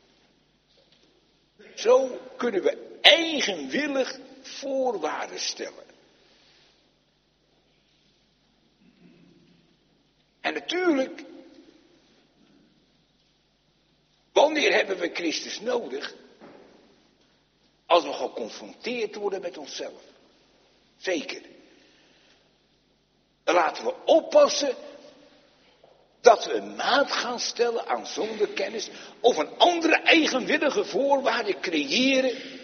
Zo kunnen we eigenwillig voorwaarden stellen. En natuurlijk, wanneer hebben we Christus nodig? Als we geconfronteerd worden met onszelf. Zeker. Dan laten we oppassen dat we een maat gaan stellen aan zondekennis of een andere eigenwillige voorwaarde creëren.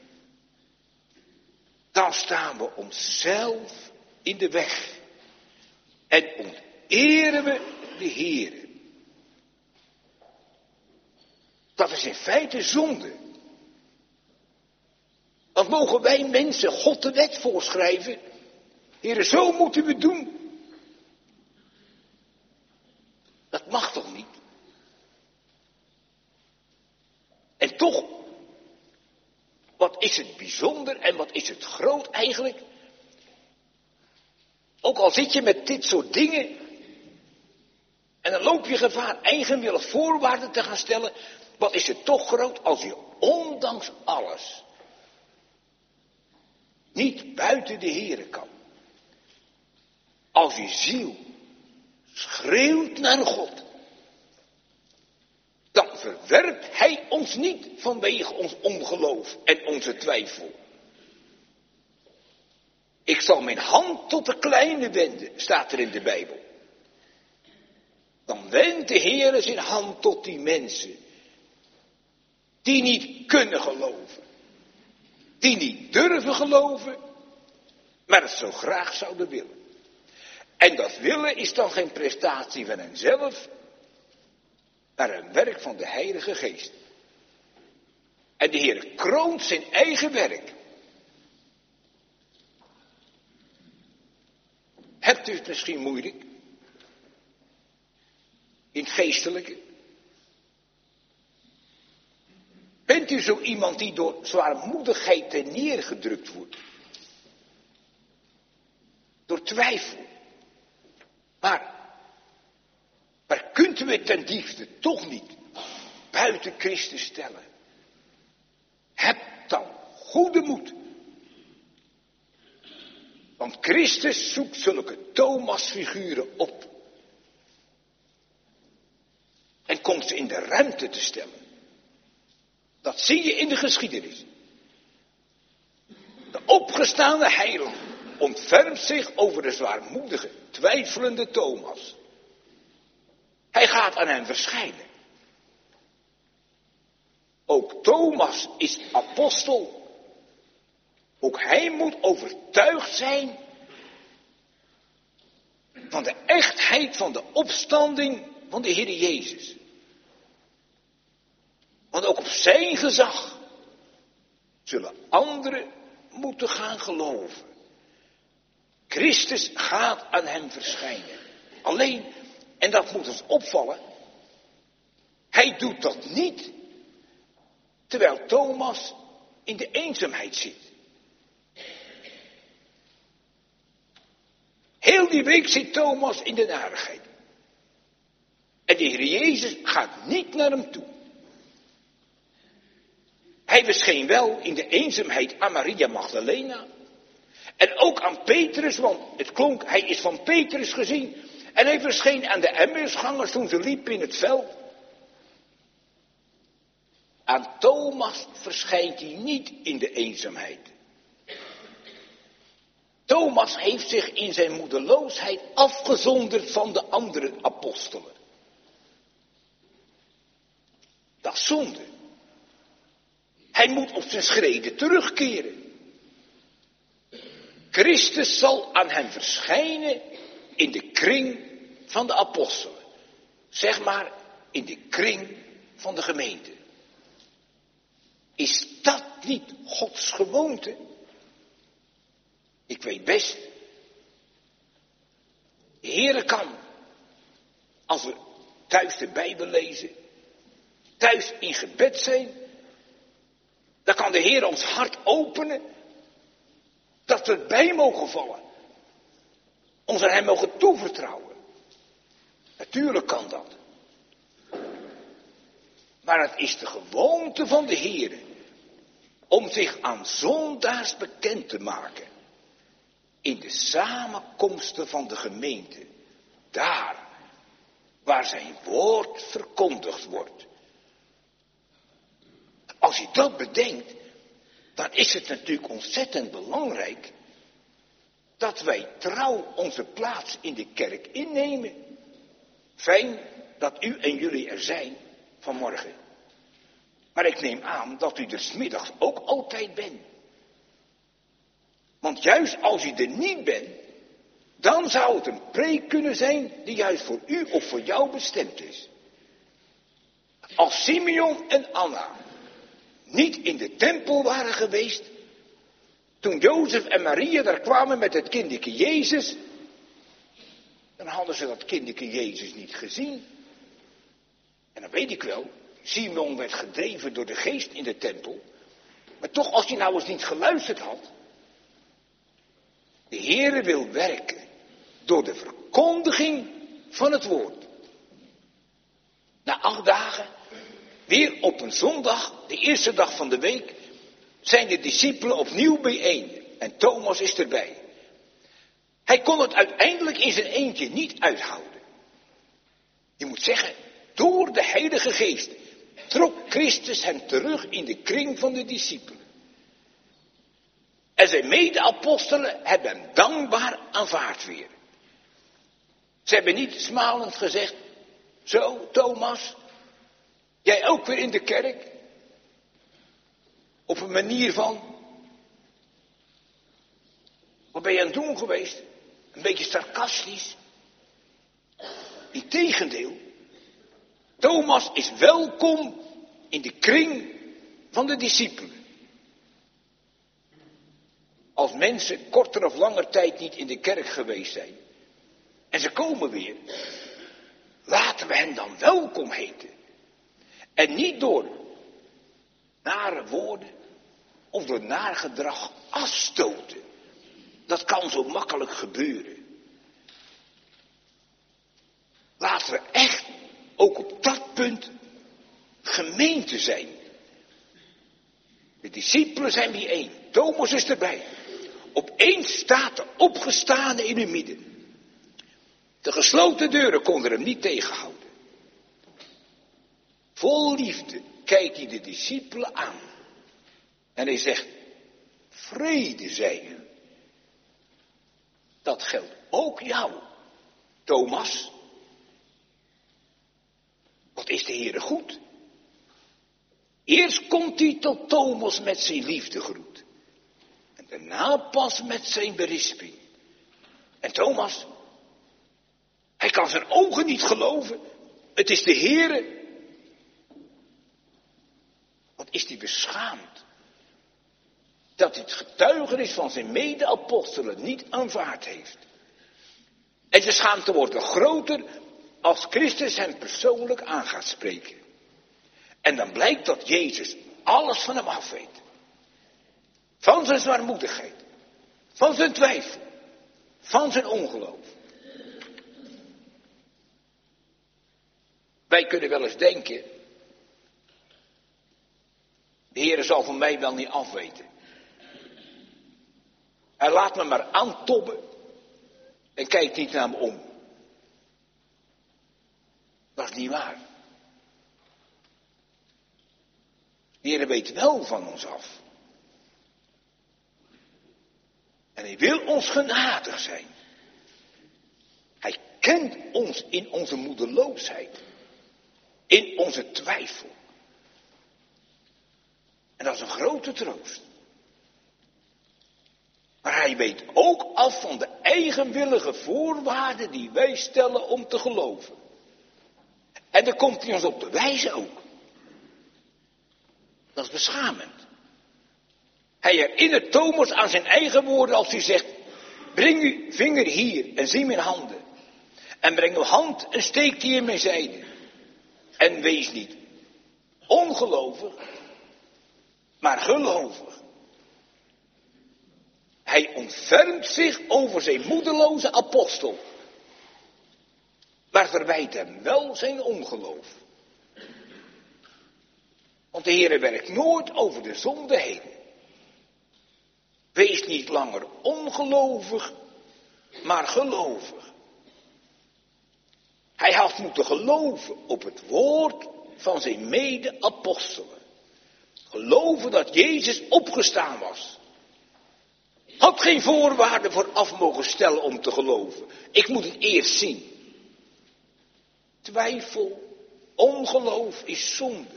Dan staan we onszelf in de weg. En onteren we de Heere. Dat is in feite zonde. Want mogen wij mensen God de wet voorschrijven? Heren, zo moeten we doen. Dat mag toch niet? En toch, wat is het bijzonder en wat is het groot eigenlijk? Ook al zit je met dit soort dingen, en dan loop je gevaar eigenwillig voorwaarden te gaan stellen, wat is het toch groot als je ondanks alles niet buiten de Here kan. Als je ziel schreeuwt naar God, dan verwerpt Hij ons niet vanwege ons ongeloof en onze twijfel. Ik zal mijn hand tot de kleine wenden, staat er in de Bijbel. Dan wendt de Heer zijn hand tot die mensen die niet kunnen geloven. Die niet durven geloven, maar het zo graag zouden willen. En dat willen is dan geen prestatie van henzelf, maar een werk van de Heilige Geest. En de Heer kroont zijn eigen werk. Hebt u het misschien moeilijk? In het geestelijke? Bent u zo iemand die door zwaarmoedigheid ten neergedrukt wordt? Door twijfel. Maar, maar kunt u het ten diepste toch niet buiten Christus stellen? Heb dan goede moed. Want Christus zoekt zulke Thomas-figuren op. En komt ze in de ruimte te stellen. Dat zie je in de geschiedenis. De opgestaande heiland ontfermt zich over de zwaarmoedige, twijfelende Thomas. Hij gaat aan hem verschijnen. Ook Thomas is apostel. Ook hij moet overtuigd zijn van de echtheid van de opstanding van de Heer Jezus. Want ook op zijn gezag zullen anderen moeten gaan geloven. Christus gaat aan hem verschijnen. Alleen, en dat moet ons opvallen, hij doet dat niet terwijl Thomas in de eenzaamheid zit. Heel die week zit Thomas in de narigheid. En de Heer Jezus gaat niet naar hem toe. Hij verscheen wel in de eenzaamheid aan Maria Magdalena. En ook aan Petrus, want het klonk, hij is van Petrus gezien. En hij verscheen aan de Emmausgangers toen ze liepen in het veld. Aan Thomas verschijnt hij niet in de eenzaamheid. Thomas heeft zich in zijn moedeloosheid afgezonderd van de andere apostelen. Dat is zonde. Hij moet op zijn schreden terugkeren. Christus zal aan hem verschijnen in de kring van de apostelen. Zeg maar in de kring van de gemeente. Is dat niet Gods gewoonte? Ik weet best. De Heere kan, als we thuis de Bijbel lezen, thuis in gebed zijn, dan kan de Heer ons hart openen, dat we bij mogen vallen. Ons aan hem mogen toevertrouwen. Natuurlijk kan dat. Maar het is de gewoonte van de Heer om zich aan zondaars bekend te maken. In de samenkomsten van de gemeente. Daar waar zijn woord verkondigd wordt. Als je dat bedenkt, dan is het natuurlijk ontzettend belangrijk dat wij trouw onze plaats in de kerk innemen. Fijn dat u en jullie er zijn vanmorgen. Maar ik neem aan dat u er 's middags ook altijd bent. Want juist als u er niet bent, dan zou het een preek kunnen zijn die juist voor u of voor jou bestemd is. Als Simeon en Anna niet in de tempel waren geweest, Toen Jozef en Maria daar kwamen met het kinderke Jezus, dan hadden ze dat kinderke Jezus niet gezien. En dan weet ik wel, Simon werd gedreven door de geest in de tempel. Maar toch, als hij nou eens niet geluisterd had. De Heere wil werken door de verkondiging van het woord. Na acht dagen, weer op een zondag, de eerste dag van de week, zijn de discipelen opnieuw bijeen. En Thomas is erbij. Hij kon het uiteindelijk in zijn eentje niet uithouden. Je moet zeggen, door de Heilige Geest trok Christus hem terug in de kring van de discipelen. En zijn mede-apostelen hebben hem dankbaar aanvaard weer. Ze hebben niet smalend gezegd, zo Thomas, jij ook weer in de kerk? Op een manier van, wat ben je aan het doen geweest? Een beetje sarcastisch. Integendeel, Thomas is welkom in de kring van de discipelen. Als mensen korter of langer tijd niet in de kerk geweest zijn, en ze komen weer, laten we hen dan welkom heten. En niet door nare woorden of door naar gedrag afstoten. Dat kan zo makkelijk gebeuren. Laten we echt ook op dat punt gemeente zijn. De discipelen zijn bijeen. Thomas is erbij. Opeens staat de opgestane in hun midden. De gesloten deuren konden hem niet tegenhouden. Vol liefde kijkt hij de discipelen aan. En hij zegt, vrede zij u. Dat geldt ook jou, Thomas. Wat is de Heere goed? Eerst komt hij tot Thomas met zijn liefdegroet. En daarna pas met zijn berisping. En Thomas, hij kan zijn ogen niet geloven. Het is de Heere. Wat is hij beschaamd. Dat hij het getuigenis van zijn mede-apostelen niet aanvaard heeft. En zijn schaamte wordt nog groter als Christus hem persoonlijk aan gaat spreken. En dan blijkt dat Jezus alles van hem af weet. Van zijn zwaarmoedigheid. Van zijn twijfel. Van zijn ongeloof. Wij kunnen wel eens denken, de Heere zal van mij wel niet afweten. Hij laat me maar aantobben en kijkt niet naar me om. Dat is niet waar. De Heere weet wel van ons af. En hij wil ons genadig zijn. Hij kent ons in onze moedeloosheid. In onze twijfel. En dat is een grote troost. Maar hij weet ook af van de eigenwillige voorwaarden die wij stellen om te geloven. En daar komt hij ons op te wijzen ook. Dat is beschamend. Hij herinnert Thomas aan zijn eigen woorden als hij zegt, breng uw vinger hier en zie mijn handen. En breng uw hand en steek die in mijn zijde. En wees niet ongelovig, maar gelovig. Hij ontfermt zich over zijn moedeloze apostel. Maar verwijt hem wel zijn ongeloof. Want de Heere werkt nooit over de zonde heen. Wees niet langer ongelovig, maar gelovig. Hij had moeten geloven op het woord van zijn mede-apostelen. Geloven dat Jezus opgestaan was. Had geen voorwaarden vooraf mogen stellen om te geloven. Ik moet het eerst zien. Twijfel, ongeloof is zonde.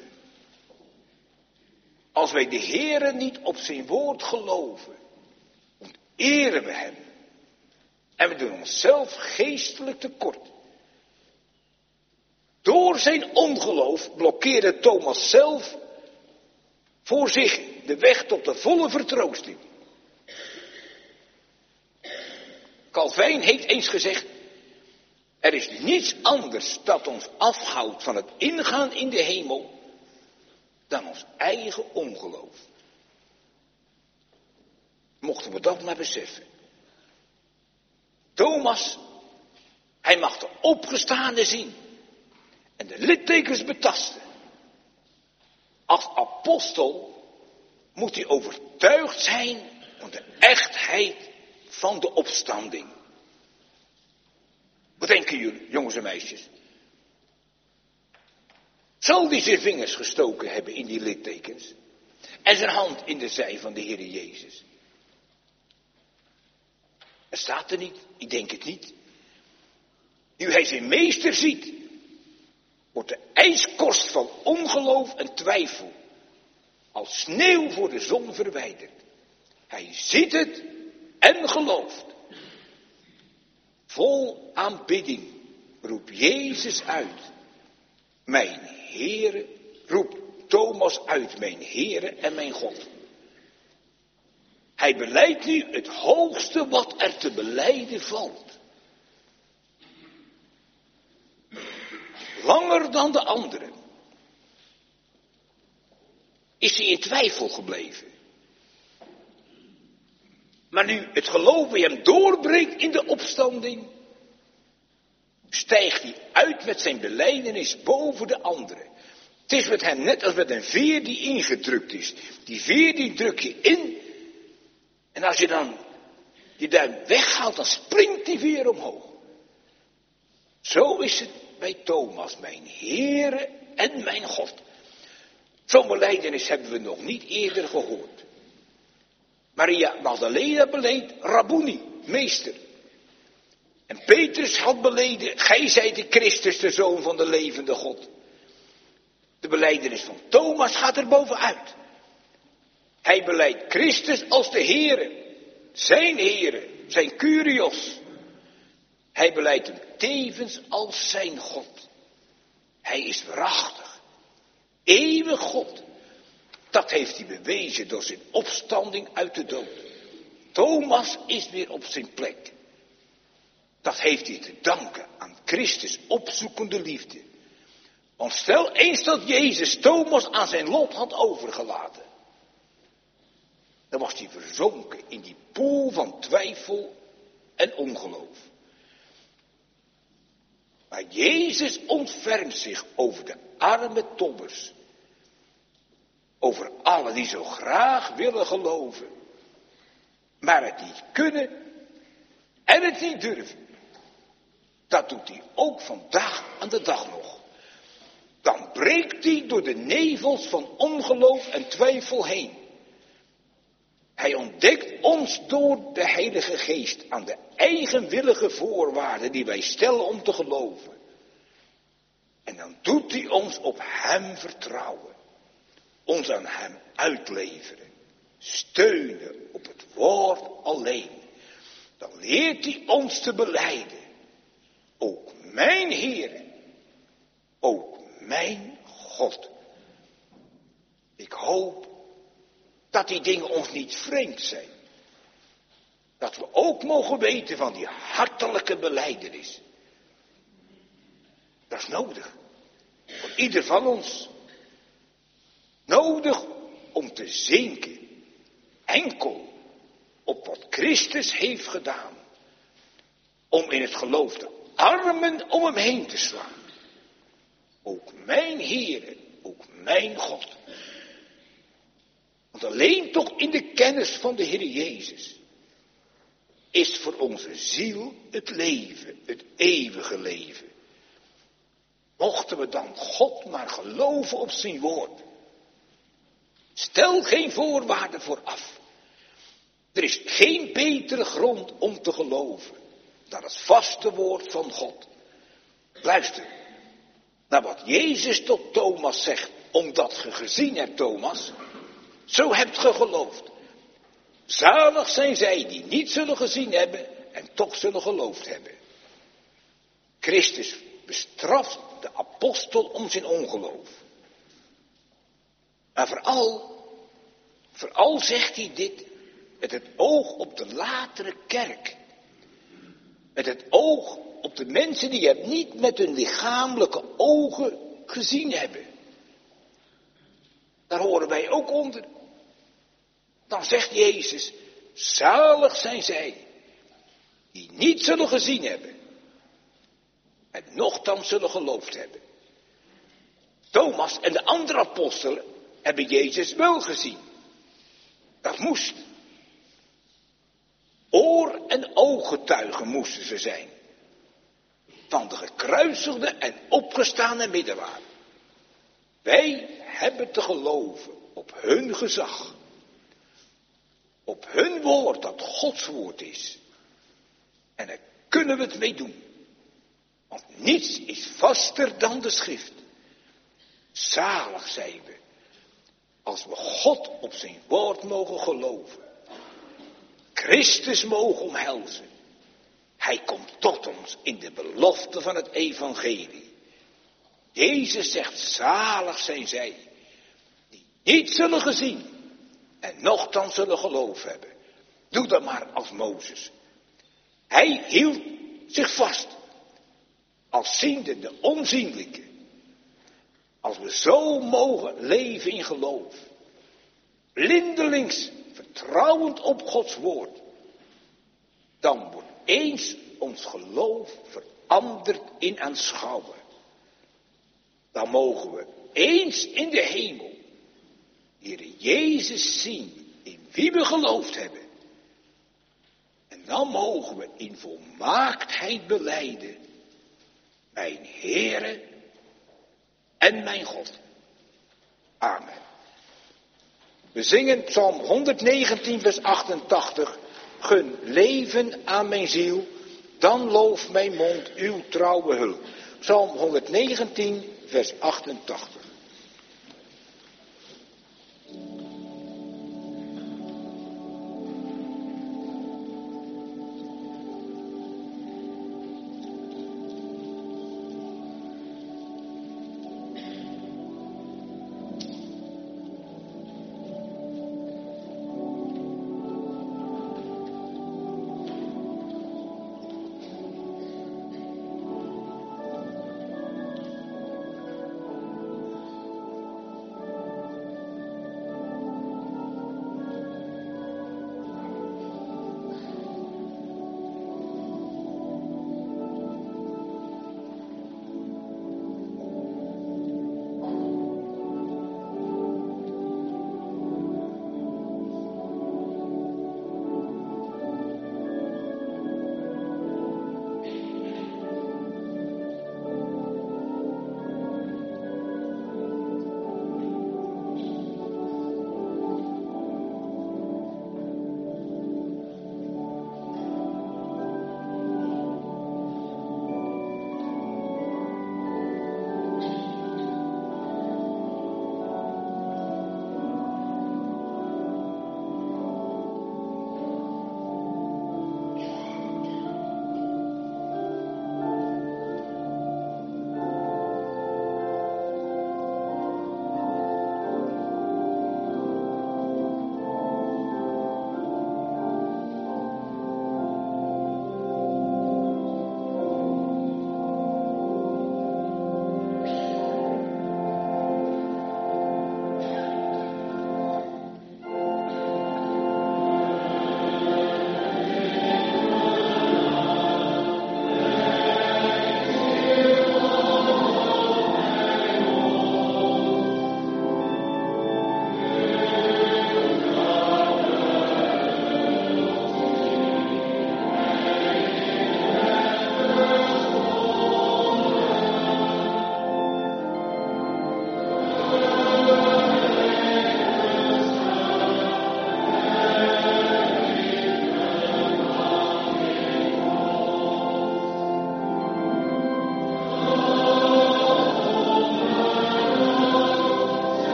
Als wij de Heere niet op zijn woord geloven, onteren we hem. En we doen onszelf geestelijk tekort. Door zijn ongeloof blokkeerde Thomas zelf voor zich de weg tot de volle vertroosting. Calvijn heeft eens gezegd, er is niets anders dat ons afhoudt van het ingaan in de hemel dan ons eigen ongeloof. Mochten we dat maar beseffen. Thomas, hij mag de opgestane zien en de littekens betasten. Als apostel moet hij overtuigd zijn van de echtheid van de opstanding. Wat denken jullie, jongens en meisjes? Zal hij zijn vingers gestoken hebben in die littekens en zijn hand in de zij van de Heer Jezus? Het staat er niet, ik denk het niet. Nu hij zijn meester ziet, wordt de ijskorst van ongeloof en twijfel als sneeuw voor de zon verwijderd. Hij ziet het en gelooft. Vol aanbidding roept Jezus uit. Mijn Heere, roept Thomas uit, mijn Heere en mijn God. Hij belijdt nu het hoogste wat er te belijden valt. Langer dan de anderen is hij in twijfel gebleven. Maar nu het geloof bij hem doorbreekt in de opstanding, stijgt hij uit met zijn belijdenis boven de anderen. Het is met hem net als met een veer die ingedrukt is. Die veer die druk je in en als je dan die duim weghaalt, dan springt die veer omhoog. Zo is het bij Thomas, mijn Heere en mijn God. Zo'n belijdenis hebben we nog niet eerder gehoord. Maria Magdalena beleed, Rabboni, meester. En Petrus had beleden, gij zijt de Christus, de Zoon van de levende God. De belijdenis van Thomas gaat er bovenuit. Hij beleidt Christus als de Heere, zijn Heere, zijn Kyrios. Hij beleidt hem tevens als zijn God. Hij is waarachtig, eeuwig God. Dat heeft hij bewezen door zijn opstanding uit de dood. Thomas is weer op zijn plek. Dat heeft hij te danken aan Christus opzoekende liefde. Want stel eens dat Jezus Thomas aan zijn lot had overgelaten. Dan was hij verzonken in die poel van twijfel en ongeloof. Maar Jezus ontfermt zich over de arme tobbers. Over allen die zo graag willen geloven. Maar het niet kunnen en het niet durven. Dat doet hij ook vandaag aan de dag nog. Dan breekt hij door de nevels van ongeloof en twijfel heen. Hij ontdekt ons door de Heilige Geest aan de eigenwillige voorwaarden die wij stellen om te geloven. En dan doet hij ons op hem vertrouwen. Ons aan hem uitleveren. Steunen op het woord alleen. Dan leert hij ons te belijden. Ook mijn Heer. Ook mijn God. Ik hoop dat die dingen ons niet vreemd zijn. Dat we ook mogen weten van die hartelijke belijdenis. Dat is nodig. Voor ieder van ons. Nodig om te zinken. Enkel op wat Christus heeft gedaan. Om in het geloof de armen om hem heen te slaan. Ook mijn Heere, ook mijn God. Want alleen toch in de kennis van de Heer Jezus is voor onze ziel het leven, het eeuwige leven. Mochten we dan God maar geloven op zijn woord. Stel geen voorwaarden vooraf. Er is geen betere grond om te geloven dan het vaste woord van God. Luister naar wat Jezus tot Thomas zegt, omdat ge gezien hebt, Thomas, zo hebt ge geloofd. Zalig zijn zij die niet zullen gezien hebben en toch zullen geloofd hebben. Christus bestraft de apostel om zijn ongeloof. Maar vooral, vooral zegt hij dit met het oog op de latere kerk. Met het oog op de mensen die hem niet met hun lichamelijke ogen gezien hebben. Daar horen wij ook onder. Dan zegt Jezus, zalig zijn zij die niet zullen gezien hebben en nochtans zullen geloofd hebben. Thomas en de andere apostelen hebben Jezus wel gezien. Dat moest. Oor- en ooggetuigen moesten ze zijn. Van de gekruisigde en opgestane middelaar. Wij hebben te geloven op hun gezag. Op hun woord dat Gods woord is. En daar kunnen we het mee doen. Want niets is vaster dan de schrift. Zalig zijn we. Als we God op zijn woord mogen geloven. Christus mogen omhelzen. Hij komt tot ons in de belofte van het evangelie. Jezus zegt, zalig zijn zij die niet zullen gezien en nochtans zullen geloof hebben. Doe dat maar als Mozes. Hij hield zich vast als ziende de onzienlijke. Als we zo mogen leven in geloof. Blindelings vertrouwend op Gods woord. Dan wordt eens ons geloof veranderd in aanschouwen. Dan mogen we eens in de hemel Heere Jezus zien in wie we geloofd hebben. En dan mogen we in volmaaktheid belijden. Mijn Heere en mijn God. Amen. We zingen Psalm honderdnegentien vers achtentachtig. Gun leven aan mijn ziel, dan looft mijn mond uw trouwe hulp. Psalm honderdnegentien vers achtentachtig.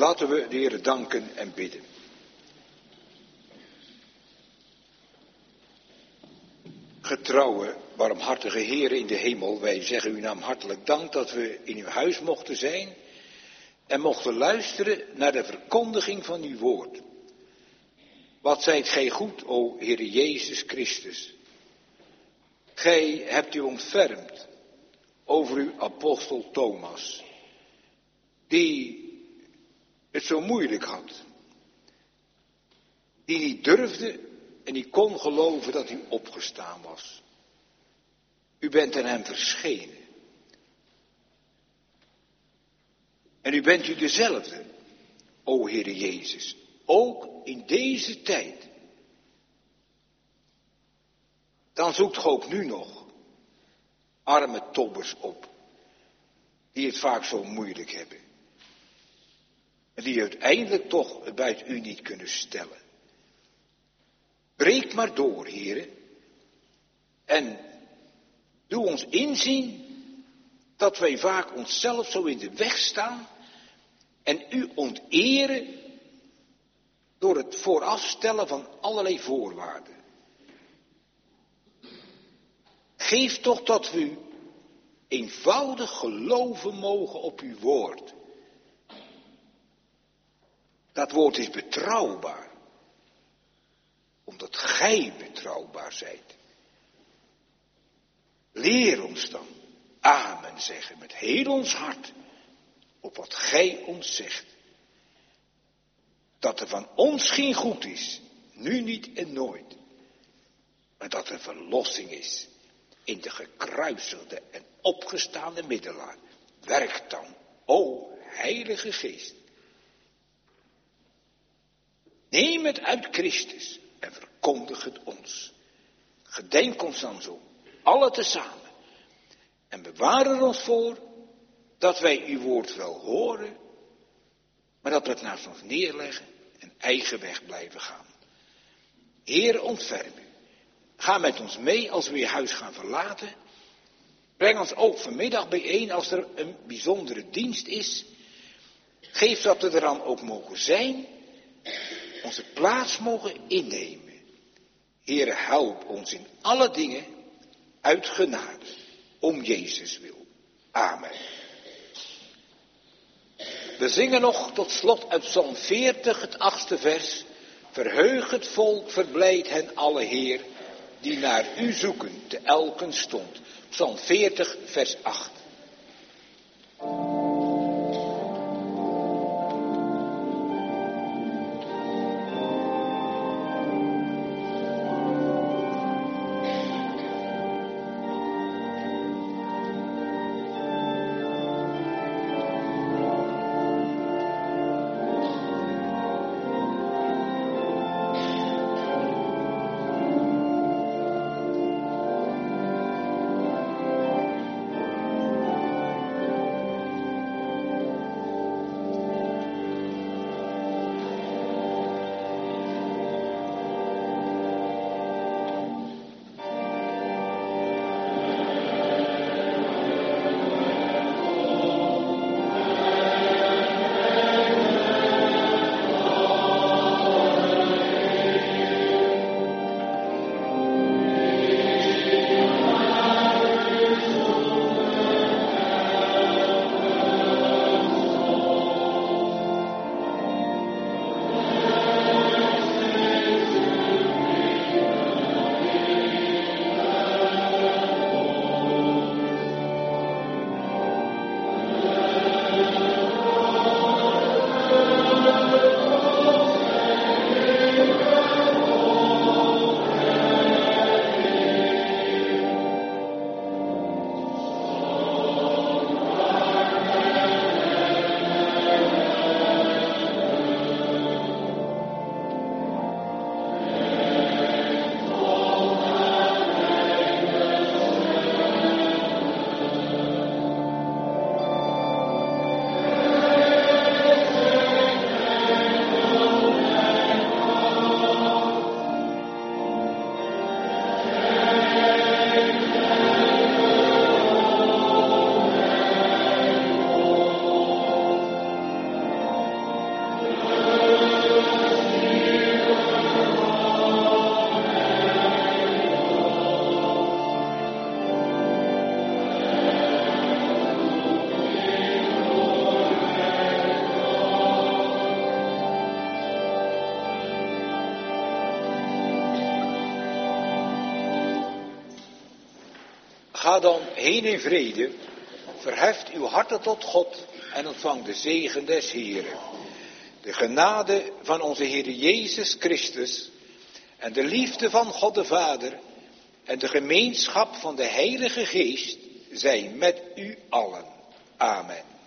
Laten we de Heere danken en bidden. Getrouwe, barmhartige Heere in de hemel, wij zeggen uw naam hartelijk dank dat we in uw huis mochten zijn en mochten luisteren naar de verkondiging van uw woord. Wat zijt gij goed, o Heere Jezus Christus. Gij hebt u ontfermd over uw apostel Thomas, die het zo moeilijk had, die niet durfde en die kon geloven dat u opgestaan was. U bent aan hem verschenen. En u bent u dezelfde, o Heere Jezus, ook in deze tijd. Dan zoekt ge ook nu nog arme tobbers op, die het vaak zo moeilijk hebben. En die uiteindelijk toch het bij u niet kunnen stellen. Breek maar door, Heere, en doe ons inzien dat wij vaak onszelf zo in de weg staan en u onteren door het voorafstellen van allerlei voorwaarden. Geef toch dat we eenvoudig geloven mogen op uw woord. Dat woord is betrouwbaar, omdat gij betrouwbaar zijt. Leer ons dan amen zeggen met heel ons hart op wat gij ons zegt. Dat er van ons geen goed is, nu niet en nooit, maar dat er verlossing is in de gekruisigde en opgestaande middelaar. Werk dan, o Heilige Geest. Neem het uit Christus en verkondig het ons. Gedenk ons dan zo, alle tezamen. En bewaar er ons voor dat wij uw woord wel horen, maar dat we het naast ons neerleggen en eigen weg blijven gaan. Heer, ontferm u. Ga met ons mee als we je huis gaan verlaten. Breng ons ook vanmiddag bijeen als er een bijzondere dienst is. Geef dat we er dan ook mogen zijn, onze plaats mogen innemen. Heere, help ons in alle dingen uit genade, om Jezus wil. Amen. We zingen nog tot slot uit Psalm veertig, het achtste vers. Verheug het volk, verblijd hen alle Heer, die naar u zoeken, te elken stond. Psalm veertig, vers acht. Ga dan heen in vrede, verheft uw harten tot God en ontvang de zegen des Heeren. De genade van onze Heer Jezus Christus en de liefde van God de Vader en de gemeenschap van de Heilige Geest zijn met u allen. Amen.